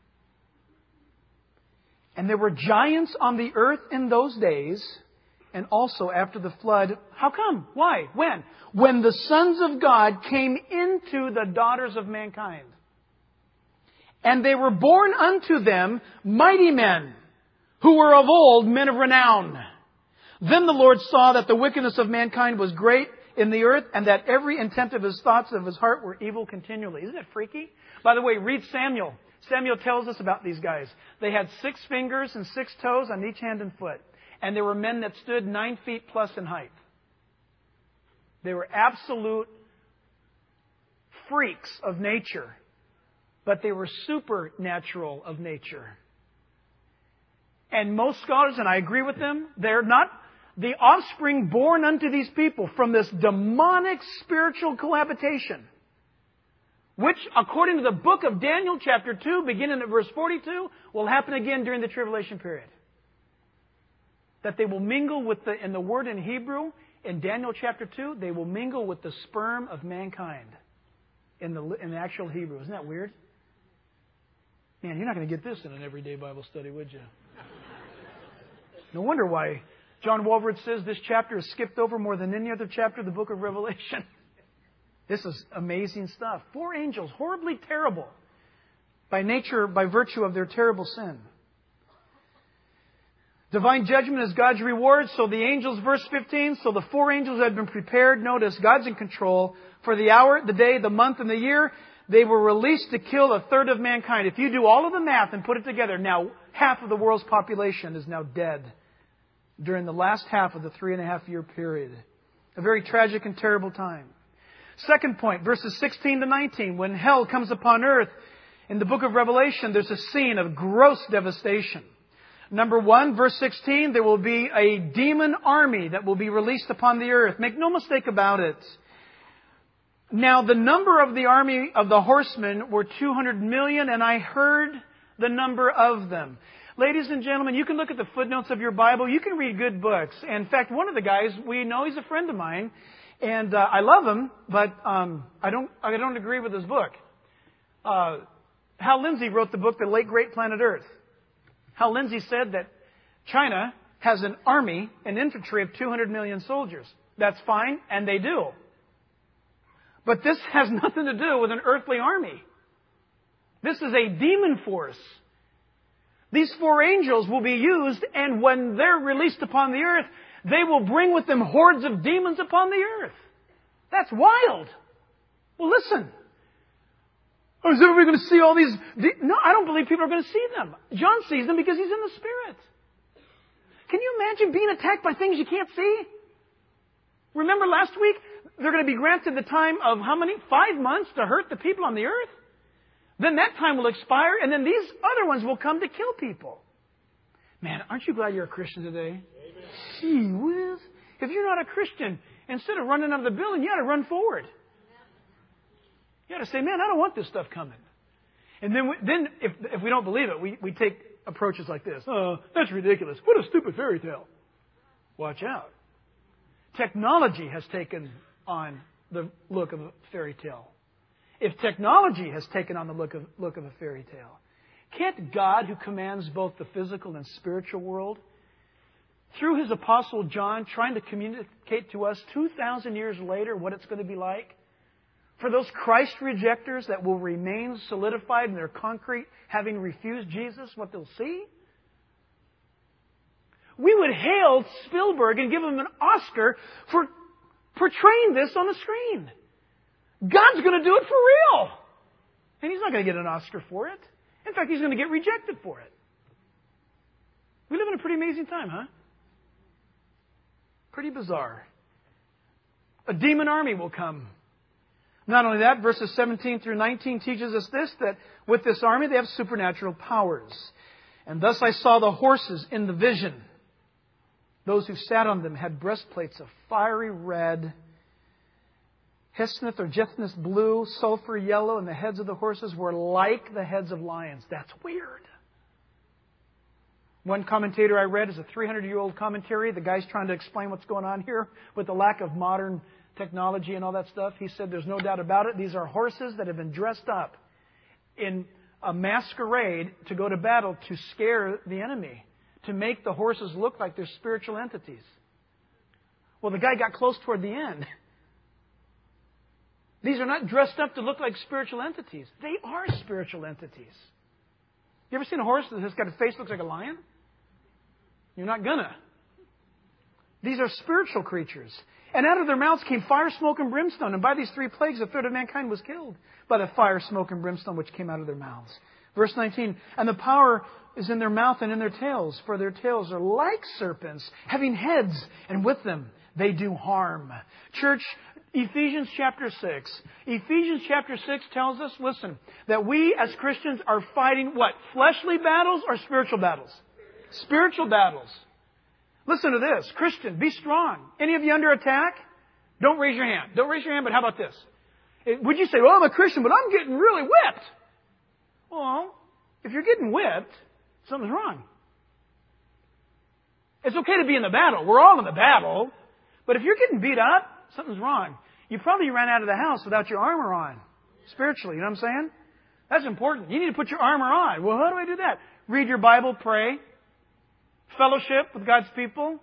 And there were giants on the earth in those days, and also after the flood. How come? Why? When? When the sons of God came into the daughters of mankind. And they were born unto them mighty men, who were of old men of renown. Then the Lord saw that the wickedness of mankind was great in the earth, and that every intent of his thoughts of his heart were evil continually. Isn't it freaky? By the way, read Samuel. Samuel tells us about these guys. They had 6 fingers and 6 toes on each hand and foot. And there were men that stood 9 feet plus in height. They were absolute freaks of nature. But they were supernatural of nature. And most scholars, and I agree with them, they're not the offspring born unto these people from this demonic spiritual cohabitation, which, according to the book of Daniel, chapter 2, beginning at verse 42, will happen again during the tribulation period. That they will mingle with in the word in Hebrew, in Daniel chapter 2, they will mingle with the sperm of mankind in the actual Hebrew. Isn't that weird? Man, you're not going to get this in an everyday Bible study, would you? No wonder why John Walvoord says this chapter is skipped over more than any other chapter of the book of Revelation. This is amazing stuff. 4 angels, horribly terrible by nature, by virtue of their terrible sin. Divine judgment is God's reward. So the angels, verse 15, so the 4 angels had been prepared. Notice, God's in control. For the hour, the day, the month, and the year, they were released to kill 1/3 of mankind. If you do all of the math and put it together, now half of the world's population is now dead during the last half of the 3.5-year period. A very tragic and terrible time. Second point, verses 16 to 19. When hell comes upon earth, in the book of Revelation, there's a scene of gross devastation. Number 1, verse 16, there will be a demon army that will be released upon the earth. Make no mistake about it. Now, the number of the army of the horsemen were 200 million, and I heard the number of them. Ladies and gentlemen, you can look at the footnotes of your Bible. You can read good books. In fact, one of the guys, we know he's a friend of mine, and I love him, but I don't agree with his book. Hal Lindsey wrote the book, The Late Great Planet Earth. Hal Lindsey said that China has an army, an infantry of 200 million soldiers. That's fine, and they do. But this has nothing to do with an earthly army. This is a demon force. These 4 angels will be used, and when they're released upon the earth, they will bring with them hordes of demons upon the earth. That's wild. Well, listen. Oh, is everybody going to see all these? No, I don't believe people are going to see them. John sees them because he's in the Spirit. Can you imagine being attacked by things you can't see? Remember last week? They're going to be granted the time of how many? 5 months to hurt the people on the earth? Then that time will expire, and then these other ones will come to kill people. Man, aren't you glad you're a Christian today? Gee whiz. If you're not a Christian, instead of running out of the building, you ought to run forward. You ought to say, man, I don't want this stuff coming. And then if we don't believe it, we take approaches like this. Oh, that's ridiculous. What a stupid fairy tale. Watch out. Technology has taken on the look of a fairy tale. If technology has taken on the look of a fairy tale, can't God, who commands both the physical and spiritual world, through His Apostle John, trying to communicate to us 2,000 years later what it's going to be like? For those Christ rejectors that will remain solidified in their concrete, having refused Jesus, what they'll see? We would hail Spielberg and give him an Oscar for portraying this on the screen. God's going to do it for real. And He's not going to get an Oscar for it. In fact, He's going to get rejected for it. We live in a pretty amazing time, huh? Pretty bizarre. A demon army will come. Not only that, verses 17 through 19 teaches us this, that with this army they have supernatural powers. And thus I saw the horses in the vision. Those who sat on them had breastplates of fiery red, Hesnith or Jethnith blue, sulfur yellow, and the heads of the horses were like the heads of lions. That's weird. One commentator I read is a 300-year-old commentary. The guy's trying to explain what's going on here with the lack of modern technology and all that stuff. He said there's no doubt about it. These are horses that have been dressed up in a masquerade to go to battle to scare the enemy, to make the horses look like they're spiritual entities. Well, the guy got close toward the end. These are not dressed up to look like spiritual entities. They are spiritual entities. You ever seen a horse that has got a face that looks like a lion? You're not gonna. These are spiritual creatures. And out of their mouths came fire, smoke, and brimstone. And by these 3 plagues, a third of mankind was killed by the fire, smoke, and brimstone which came out of their mouths. Verse 19, and the power is in their mouth and in their tails, for their tails are like serpents, having heads, and with them they do harm. Church, Ephesians chapter 6. Ephesians chapter 6 tells us, listen, that we as Christians are fighting what? Fleshly battles or spiritual battles? Spiritual battles. Listen to this. Christian, be strong. Any of you under attack? Don't raise your hand. Don't raise your hand, but how about this? Would you say, well, I'm a Christian, but I'm getting really whipped? Well, if you're getting whipped, something's wrong. It's okay to be in the battle. We're all in the battle. But if you're getting beat up, something's wrong. You probably ran out of the house without your armor on. Spiritually, you know what I'm saying? That's important. You need to put your armor on. Well, how do I do that? Read your Bible, pray. Fellowship with God's people.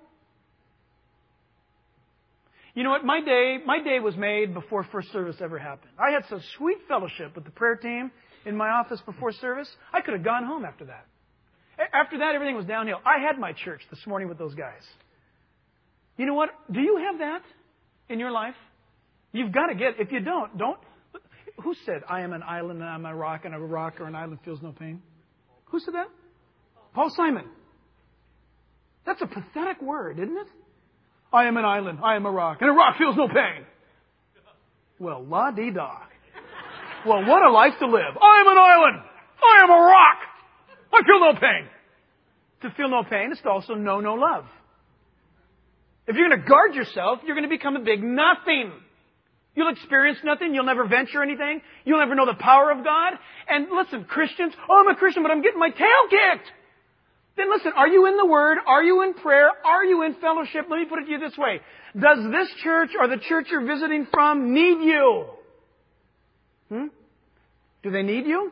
You know what? My day was made before first service ever happened. I had such sweet fellowship with the prayer team in my office before service. I could have gone home after that. After that, everything was downhill. I had my church this morning with those guys. You know what? Do you have that in your life? You've got to get, if you don't. Who said, I am an island and I'm a rock, and a rock or an island feels no pain? Who said that? Paul Simon. That's a pathetic word, isn't it? I am an island, I am a rock, and a rock feels no pain. Well, la-dee-da. Well, what a life to live. I am an island, I am a rock, I feel no pain. To feel no pain is to also know no love. If you're going to guard yourself, you're going to become a big nothing. You'll experience nothing. You'll never venture anything. You'll never know the power of God. And listen, Christians, I'm a Christian, but I'm getting my tail kicked. Then listen, are you in the Word? Are you in prayer? Are you in fellowship? Let me put it to you this way. Does this church or the church you're visiting from need you? Do they need you?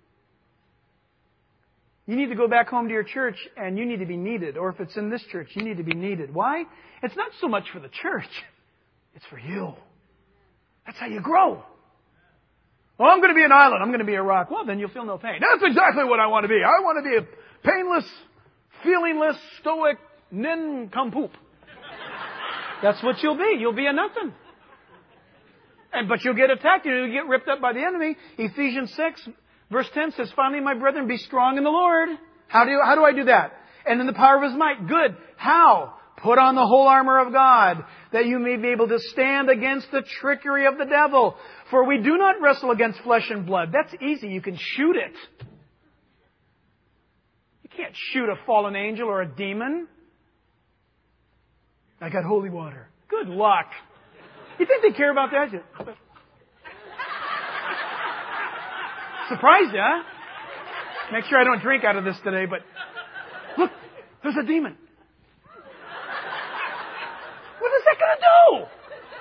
You need to go back home to your church and you need to be needed. Or if it's in this church, you need to be needed. Why? It's not so much for the church. It's for you. That's how you grow. Well, I'm going to be an island. I'm going to be a rock. Well, then you'll feel no pain. That's exactly what I want to be. I want to be a painless, feelingless, stoic nincompoop. That's what you'll be. You'll be a nothing. But you'll get attacked. You'll get ripped up by the enemy. Ephesians 6, verse 10 says, finally, my brethren, be strong in the Lord. How do I do that? And in the power of His might. Good. How? Put on the whole armor of God, that you may be able to stand against the trickery of the devil. For we do not wrestle against flesh and blood. That's easy. You can shoot it. You can't shoot a fallen angel or a demon. I got holy water. Good luck. You think they care about that? Surprised you, huh? Make sure I don't drink out of this today, but look, there's a demon. What is that going to do?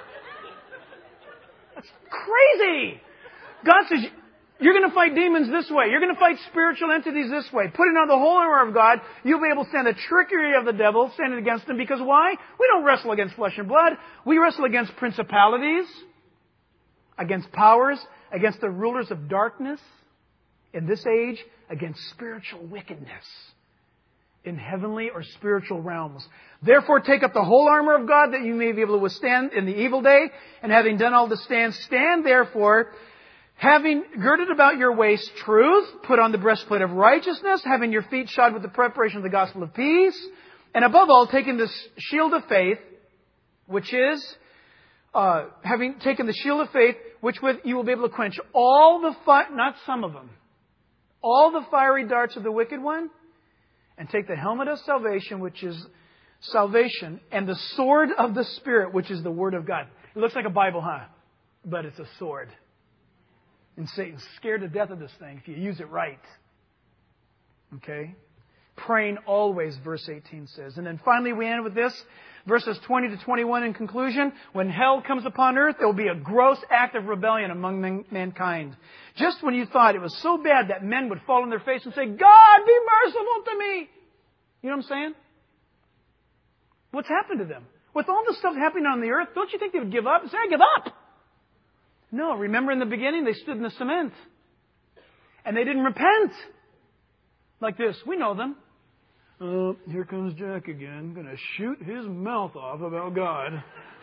That's crazy. God says, you're going to fight demons this way. You're going to fight spiritual entities this way. Putting on the whole armor of God, you'll be able to stand the trickery of the devil, standing against him. Because why? We don't wrestle against flesh and blood. We wrestle against principalities, against powers, against the rulers of darkness in this age, against spiritual wickedness in heavenly or spiritual realms. Therefore, take up the whole armor of God, that you may be able to withstand in the evil day. And having done all to stand, stand therefore, having girded about your waist truth, put on the breastplate of righteousness, having your feet shod with the preparation of the gospel of peace, and above all, taking the shield of faith, which is, having taken the shield of faith, which with you will be able to quench all the not some of them, all the fiery darts of the wicked one, and take the helmet of salvation, which is salvation, and the sword of the Spirit, which is the Word of God. It looks like a Bible, huh? But it's a sword. And Satan's scared to death of this thing if you use it right. Okay? Praying always, verse 18 says. And then finally we end with this. Verses 20 to 21 in conclusion. When hell comes upon earth, there will be a gross act of rebellion among mankind. Just when you thought it was so bad that men would fall on their face and say, God, be merciful to me. You know what I'm saying? What's happened to them? With all the stuff happening on the earth, don't you think they would give up and say, I give up? No, remember in the beginning, they stood in the cement. And they didn't repent. Like this. We know them. Here comes Jack again. Going to shoot his mouth off about God.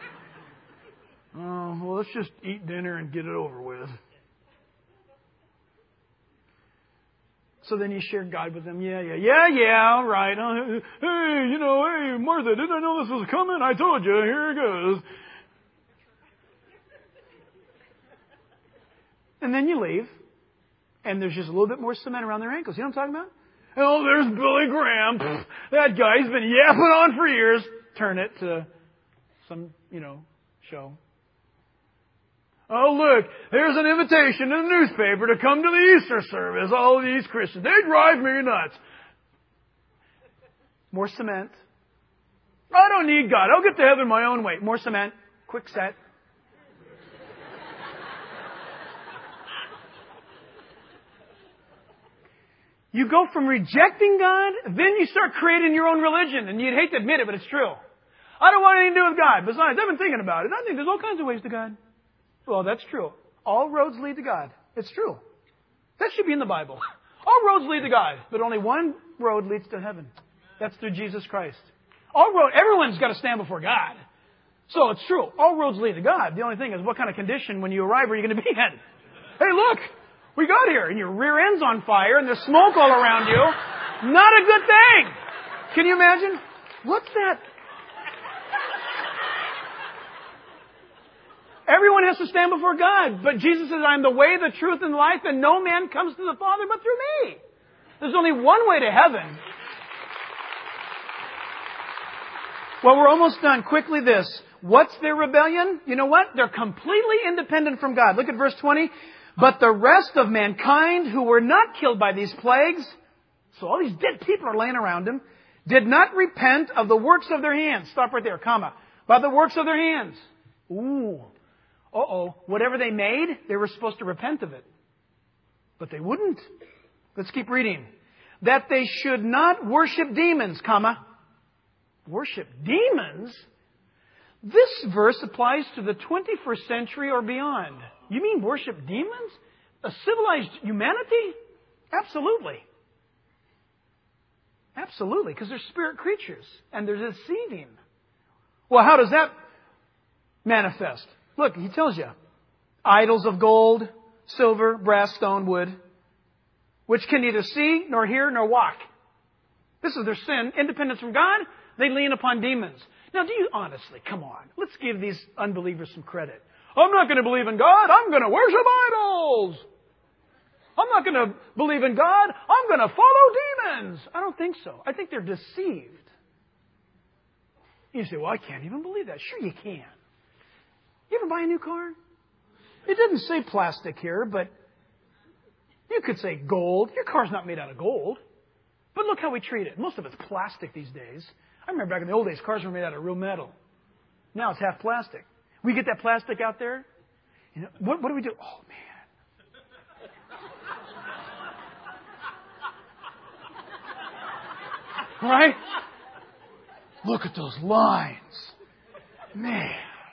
Well, let's just eat dinner and get it over with. So then you share God with them. Yeah, all right. Hey, Martha, didn't I know this was coming? I told you. Here it goes. And then you leave, and there's just a little bit more cement around their ankles. You know what I'm talking about? Oh, there's Billy Graham. That guy's been yapping on for years. Turn it to some, show. Oh, look, there's an invitation in the newspaper to come to the Easter service. All of these Christians, they drive me nuts. More cement. I don't need God. I'll get to heaven my own way. More cement. Quick set. You go from rejecting God, then you start creating your own religion. And you'd hate to admit it, but it's true. I don't want anything to do with God. Besides, I've been thinking about it. I think there's all kinds of ways to God. Well, that's true. All roads lead to God. It's true. That should be in the Bible. All roads lead to God, but only one road leads to heaven. That's through Jesus Christ. Everyone's got to stand before God. So it's true. All roads lead to God. The only thing is, what kind of condition when you arrive are you going to be in? Hey, look! We got here, and your rear end's on fire, and there's smoke all around you. Not a good thing. Can you imagine? What's that? Everyone has to stand before God. But Jesus says, I'm the way, the truth, and the life, and no man comes to the Father but through me. There's only one way to heaven. Well, we're almost done. Quickly this. What's their rebellion? You know what? They're completely independent from God. Look at verse 20. But the rest of mankind who were not killed by these plagues, so all these dead people are laying around him, did not repent of the works of their hands. Stop right there, comma. By the works of their hands. Ooh. Whatever they made, they were supposed to repent of it. But they wouldn't. Let's keep reading. That they should not worship demons, comma. Worship demons? This verse applies to the 21st century or beyond. You mean worship demons? A civilized humanity? Absolutely. Absolutely, because they're spirit creatures and they're deceiving. Well, how does that manifest? Look, he tells you. Idols of gold, silver, brass, stone, wood, which can neither see, nor hear, nor walk. This is their sin. Independence from God. They lean upon demons. Now, do you honestly, come on, let's give these unbelievers some credit. I'm not going to believe in God. I'm going to worship idols. I'm not going to believe in God. I'm going to follow demons. I don't think so. I think they're deceived. You say, well, I can't even believe that. Sure you can. You ever buy a new car? It doesn't say plastic here, but you could say gold. Your car's not made out of gold. But look how we treat it. Most of it's plastic these days. I remember back in the old days, cars were made out of real metal. Now it's half plastic. We get that plastic out there. You know, what do we do? Oh, man. Right? Look at those lines. Man.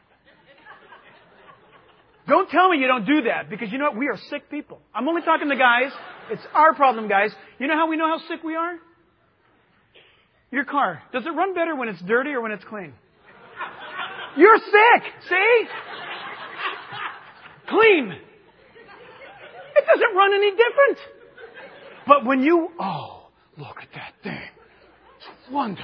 Don't tell me you don't do that, because you know what? We are sick people. I'm only talking to guys. It's our problem, guys. You know how we know how sick we are? Your car. Does it run better when it's dirty or when it's clean? You're sick. See? Clean. It doesn't run any different. But when you, look at that thing. It's wonderful.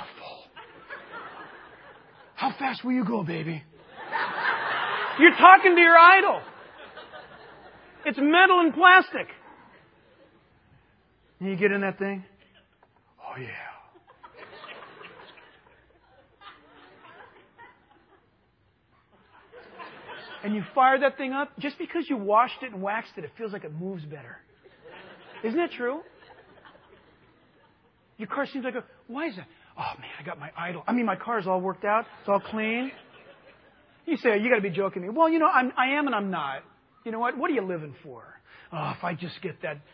How fast will you go, baby? You're talking to your idol. It's metal and plastic. And you get in that thing. Oh, yeah. And you fire that thing up, just because you washed it and waxed it, it feels like it moves better. Isn't that true? Your car seems like why is that? Oh, man, I got my idol. I mean, my car's all worked out. It's all clean. You say, you got to be joking me. Well, you know, I am and I'm not. You know what? What are you living for? Oh, if I just get that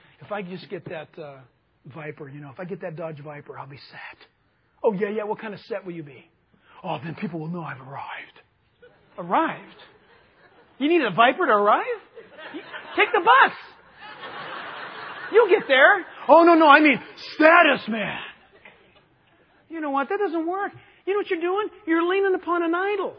Viper, you know, if I get that Dodge Viper, I'll be set. Oh, yeah, what kind of set will you be? Oh, then people will know I've arrived. Arrived? You need a Viper to arrive? Take the bus. You'll get there. Oh, no, I mean status man. You know what? That doesn't work. You know what you're doing? You're leaning upon an idol.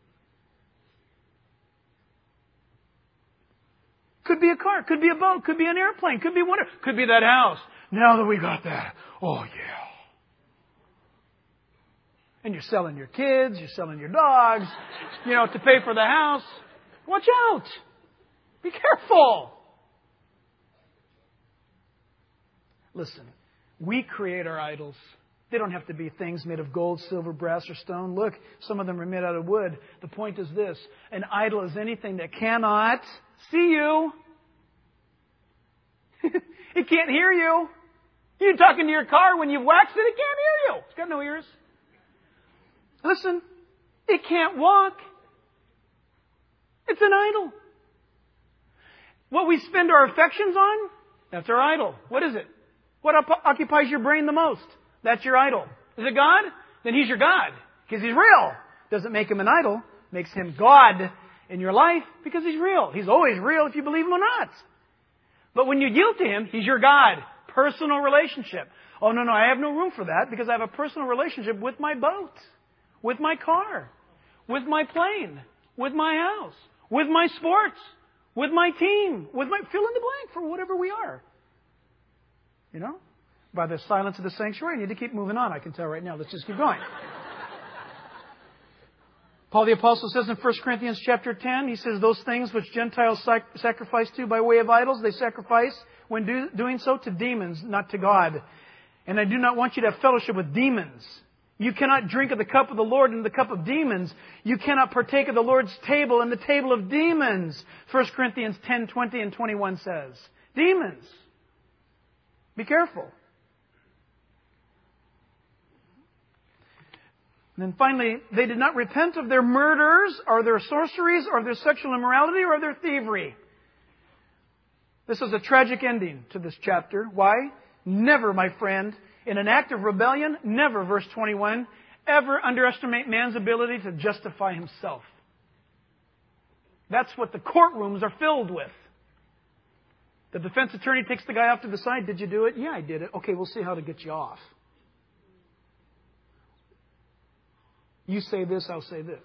Could be a car, could be a boat, could be an airplane, could be whatever, could be that house. Now that we got that, oh yeah. And you're selling your kids, you're selling your dogs, you know, to pay for the house. Watch out. Be careful. Listen, we create our idols. They don't have to be things made of gold, silver, brass, or stone. Look, some of them are made out of wood. The point is this. An idol is anything that cannot see you. It can't hear you. You're talking to your car when you've waxed it, it can't hear you. It's got no ears. Listen, it can't walk. It's an idol. What we spend our affections on, that's our idol. What is it? What occupies your brain the most? That's your idol. Is it God? Then He's your God, because He's real. Doesn't make Him an idol. Makes Him God in your life because He's real. He's always real if you believe Him or not. But when you yield to Him, He's your God. Personal relationship. Oh, no, I have no room for that because I have a personal relationship with my boat, with my car, with my plane, with my house, with my sports, with my team, with my fill in the blank for whatever we are. You know? By the silence of the sanctuary, I need to keep moving on. I can tell right now. Let's just keep going. Paul the Apostle says in 1 Corinthians chapter 10, he says, those things which Gentiles sacrifice to by way of idols, they sacrifice when doing so to demons, not to God. And I do not want you to have fellowship with demons. You cannot drink of the cup of the Lord and the cup of demons. You cannot partake of the Lord's table and the table of demons. 1 Corinthians 10, 20 and 21 says. Demons. Be careful. And then finally, they did not repent of their murders, or their sorceries, or their sexual immorality, or their thievery. This is a tragic ending to this chapter. Why? Never, my friend, in an act of rebellion, never, verse 21, ever underestimate man's ability to justify himself. That's what the courtrooms are filled with. The defense attorney takes the guy off to the side. Did you do it? Yeah, I did it. Okay, we'll see how to get you off. You say this, I'll say this.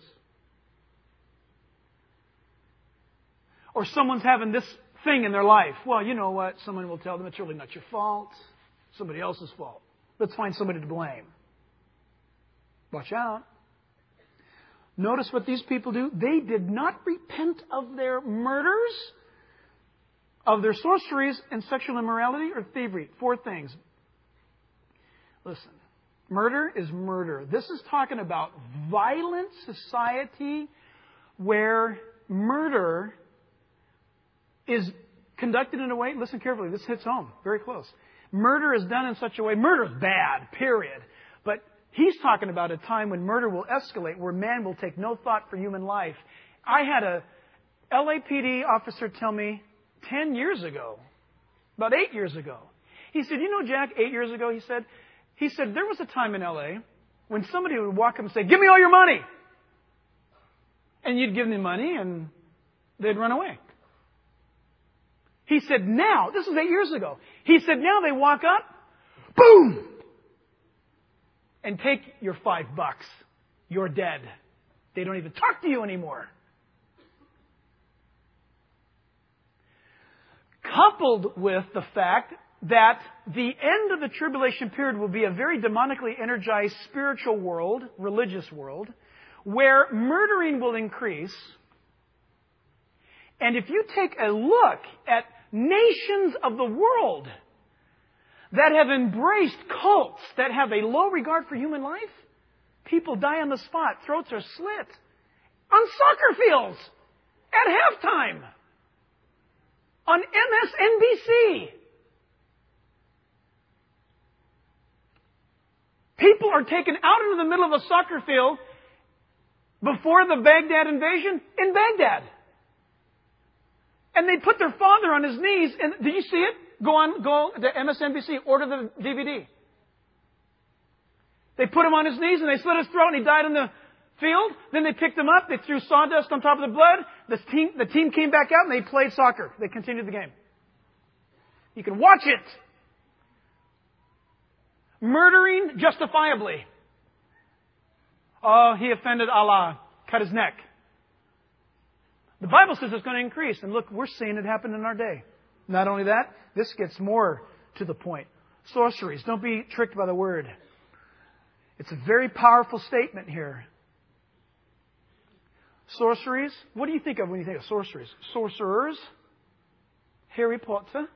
Or someone's having this thing in their life. Well, you know what? Someone will tell them it's really not your fault. Somebody else's fault. Let's find somebody to blame. Watch out. Notice what these people do. They did not repent of their murders, of their sorceries and sexual immorality or thievery. 4 things. Listen, murder is murder. This is talking about violent society where murder is conducted in a way, listen carefully, this hits home very close. Murder is done in such a way, murder is bad, period. But he's talking about a time when murder will escalate, where man will take no thought for human life. I had a LAPD officer tell me 10 years ago, about 8 years ago. He said, you know, Jack, 8 years ago, he said, there was a time in LA when somebody would walk up and say, give me all your money. And you'd give them money and they'd run away. He said, now, this was 8 years ago. He said, now they walk up, boom, and take your $5. You're dead. They don't even talk to you anymore. Coupled with the fact that the end of the tribulation period will be a very demonically energized spiritual world, religious world, where murdering will increase. And if you take a look at nations of the world that have embraced cults that have a low regard for human life, people die on the spot, throats are slit on soccer fields at halftime on MSNBC. People are taken out into the middle of a soccer field before the Baghdad invasion in Baghdad. And they put their father on his knees. And did you see it? Go to MSNBC, order the DVD. They put him on his knees and they slit his throat and he died in the field. Then they picked him up. They threw sawdust on top of the blood. The team came back out and they played soccer. They continued the game. You can watch it. Murdering justifiably. Oh, he offended Allah. Cut his neck. The Bible says it's going to increase. And look, we're seeing it happen in our day. Not only that, this gets more to the point. Sorceries. Don't be tricked by the word. It's a very powerful statement here. Sorceries. What do you think of when you think of sorceries? Sorcerers? Harry Potter?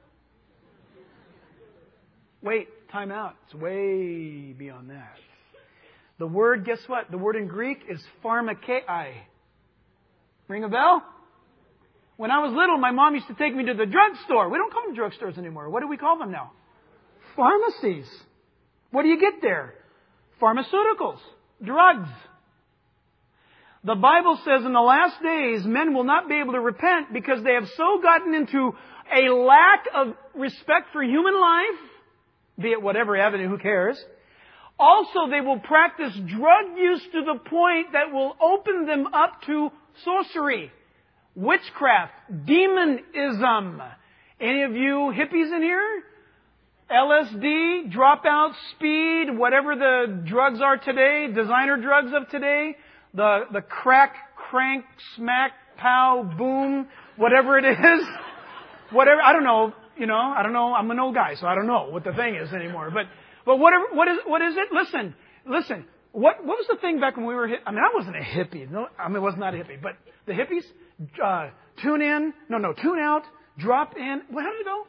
Wait, time out. It's way beyond that. The word, guess what? The word in Greek is pharmakei. Ring a bell? When I was little, my mom used to take me to the drugstore. We don't call them drugstores anymore. What do we call them now? Pharmacies. What do you get there? Pharmaceuticals. Drugs. The Bible says in the last days, men will not be able to repent because they have so gotten into a lack of respect for human life, be it whatever avenue, who cares? Also, they will practice drug use to the point that will open them up to sorcery, witchcraft, demonism. Any of you hippies in here? LSD, dropout, speed, whatever the drugs are today, designer drugs of today, the crack, crank, smack, pow, boom, whatever it is. Whatever, I don't know, I don't know. I'm an old guy, so I don't know what the thing is anymore. But whatever, what is it? Listen. What was the thing back when we were I wasn't a hippie. No, it was not a hippie. But the hippies, tune out, drop in. Well, how did it go?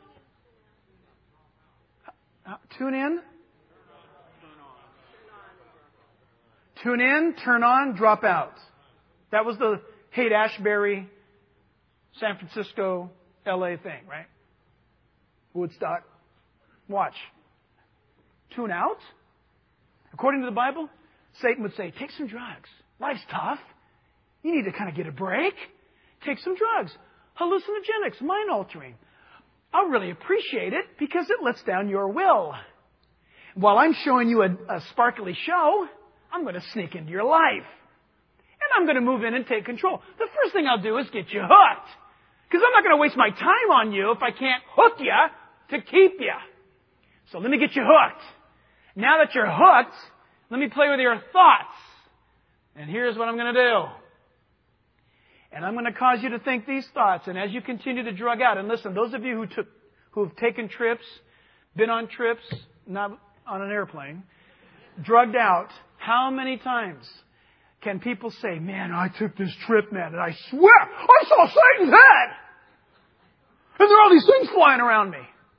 Tune in, turn on, drop out. That was the Haight-Ashbury, San Francisco, LA thing, right? Woodstock. Watch. Tune out. According to the Bible, Satan would say, take some drugs. Life's tough. You need to kind of get a break. Take some drugs. Hallucinogenics, mind-altering. I'll really appreciate it because it lets down your will. While I'm showing you a sparkly show, I'm going to sneak into your life. And I'm going to move in and take control. The first thing I'll do is get you hooked. Because I'm not going to waste my time on you if I can't hook you to keep you. So let me get you hooked. Now that you're hooked, let me play with your thoughts. And here's what I'm going to do. And I'm going to cause you to think these thoughts. And as you continue to drug out, and listen, those of you who've taken trips, been on trips, not on an airplane, drugged out, How many times can people say, man, I took this trip, man, and I swear, I saw Satan's head! And there are all these things flying around me.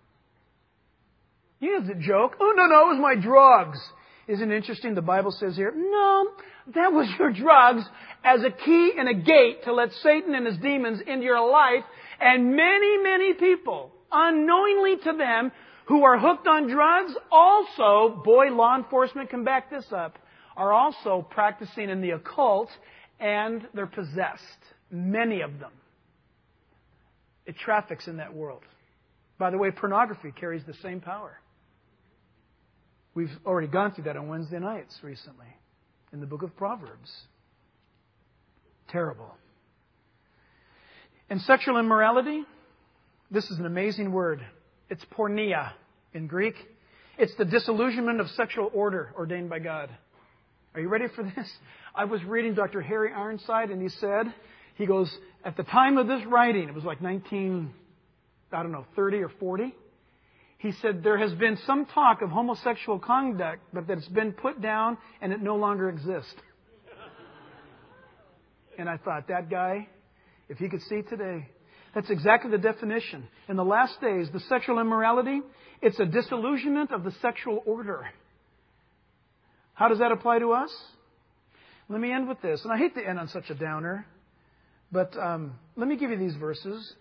You know, it's a joke. Oh, no, it was my drugs. Isn't it interesting? The Bible says here, no, that was your drugs as a key and a gate to let Satan and his demons into your life. And many, many people, unknowingly to them, who are hooked on drugs, also, boy, law enforcement can back this up, are also practicing in the occult, and they're possessed. Many of them. It traffics in that world. By the way, pornography carries the same power. We've already gone through that on Wednesday nights recently in the book of Proverbs. Terrible. And sexual immorality, this is an amazing word. It's porneia in Greek. It's the disillusionment of sexual order ordained by God. Are you ready for this? I was reading Dr. Harry Ironside, and he goes, at the time of this writing, it was like 30 or 40, he said, there has been some talk of homosexual conduct, but that it's been put down and it no longer exists. And I thought, that guy, if he could see today, that's exactly the definition. In the last days, the sexual immorality, it's a disillusionment of the sexual order. How does that apply to us? Let me end with this. And I hate to end on such a downer, but let me give you these verses.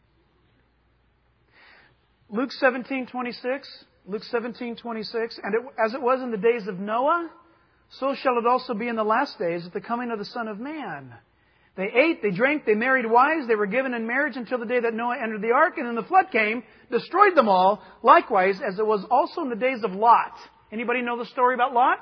Luke 17:26. Luke 17:26. And as it was in the days of Noah, so shall it also be in the last days at the coming of the Son of Man. They ate, they drank, they married wives, they were given in marriage until the day that Noah entered the ark, and then the flood came, destroyed them all, likewise as it was also in the days of Lot. Anybody know the story about Lot?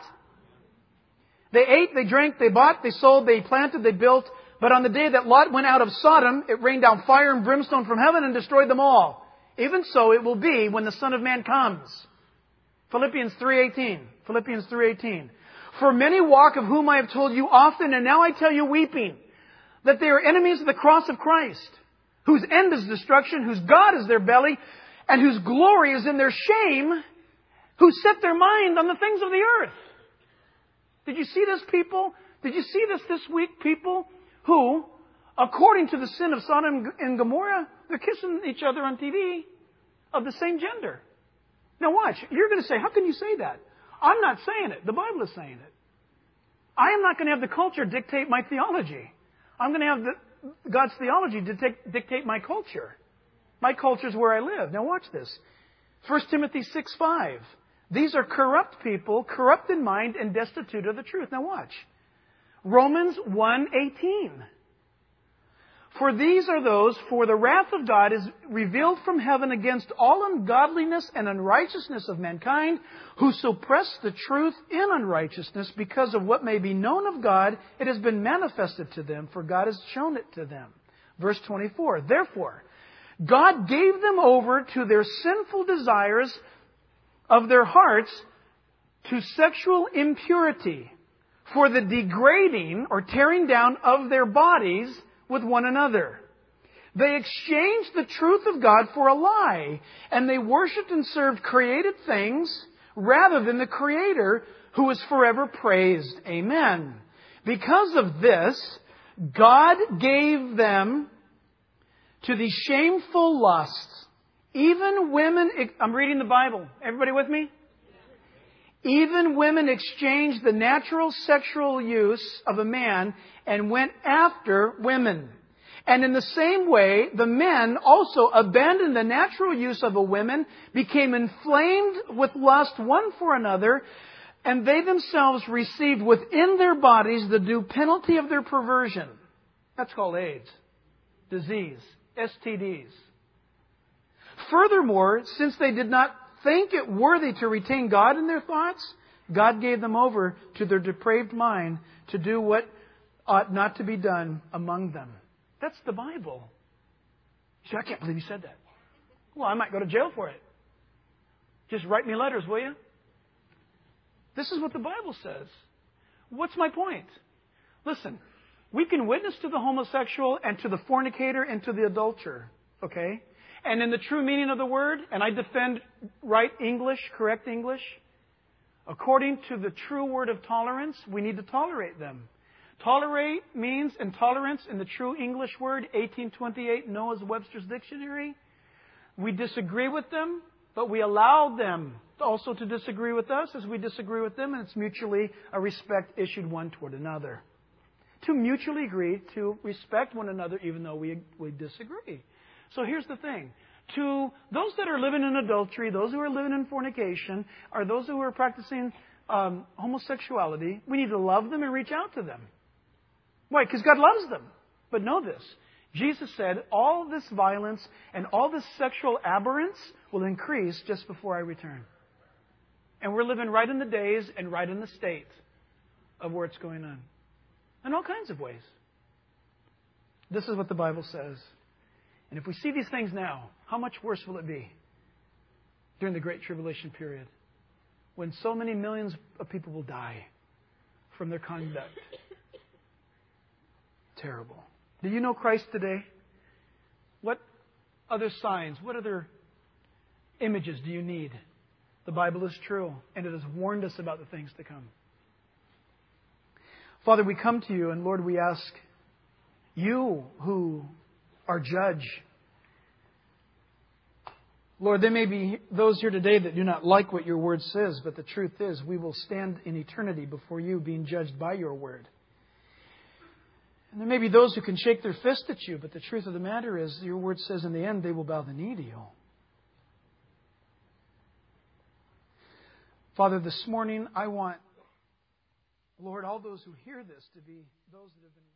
They ate, they drank, they bought, they sold, they planted, they built, but on the day that Lot went out of Sodom, it rained down fire and brimstone from heaven and destroyed them all. Even so it will be when the Son of Man comes. Philippians 3:18. Philippians 3:18. For many walk of whom I have told you often, and now I tell you weeping, that they are enemies of the cross of Christ, whose end is destruction, whose God is their belly, and whose glory is in their shame, who set their mind on the things of the earth. Did you see this, people? Did you see this week, people who, according to the sin of Sodom and Gomorrah, they're kissing each other on TV of the same gender. Now watch. You're going to say, how can you say that? I'm not saying it. The Bible is saying it. I am not going to have the culture dictate my theology. I'm going to have God's theology dictate my culture. My culture is where I live. Now watch this. 1 Timothy 6:5. These are corrupt people, corrupt in mind and destitute of the truth. Now watch. Romans 1:18. For these are those, for the wrath of God is revealed from heaven against all ungodliness and unrighteousness of mankind, who suppress the truth in unrighteousness, because of what may be known of God, it has been manifested to them, for God has shown it to them. Verse 24. Therefore, God gave them over to their sinful desires of their hearts to sexual impurity, for the degrading or tearing down of their bodies with one another. They exchanged the truth of God for a lie, and they worshipped and served created things rather than the Creator, who is forever praised. Amen. Because of this, God gave them to the shameful lusts. Even women, I'm reading the Bible. Everybody with me? Even women exchanged the natural sexual use of a man and went after women. And in the same way, the men also abandoned the natural use of a woman, became inflamed with lust one for another, and they themselves received within their bodies the due penalty of their perversion. That's called AIDS, disease, STDs. Furthermore, since they did not think it worthy to retain God in their thoughts, God gave them over to their depraved mind to do what ought not to be done among them. That's the Bible. You say, I can't believe you said that. Well, I might go to jail for it. Just write me letters, will you? This is what the Bible says. What's my point? Listen, we can witness to the homosexual and to the fornicator and to the adulterer. Okay? And in the true meaning of the word, and I defend right English, correct English, According to the true word of tolerance, we need to tolerate them. Tolerate means, and tolerance in the true English word, 1828, Noah's Webster's Dictionary, we disagree with them, but we allow them also to disagree with us as we disagree with them, and it's mutually a respect issued one toward another. To mutually agree to respect one another even though we disagree. So here's the thing. To those that are living in adultery, those who are living in fornication, or those who are practicing homosexuality, we need to love them and reach out to them. Why? Because God loves them. But know this. Jesus said, all this violence and all this sexual aberrance will increase just before I return. And we're living right in the days and right in the state of where it's going on. In all kinds of ways. This is what the Bible says. And if we see these things now, how much worse will it be during the Great Tribulation period when so many millions of people will die from their conduct? Terrible. Do you know Christ today? What other signs, what other images do you need? The Bible is true, and it has warned us about the things to come. Father, we come to you, and Lord, we ask you who are judge. Lord, there may be those here today that do not like what your word says, but the truth is we will stand in eternity before you being judged by your word. And there may be those who can shake their fist at you, but the truth of the matter is your word says in the end they will bow the knee to you. Father, this morning I want, Lord, all those who hear this to be those that have been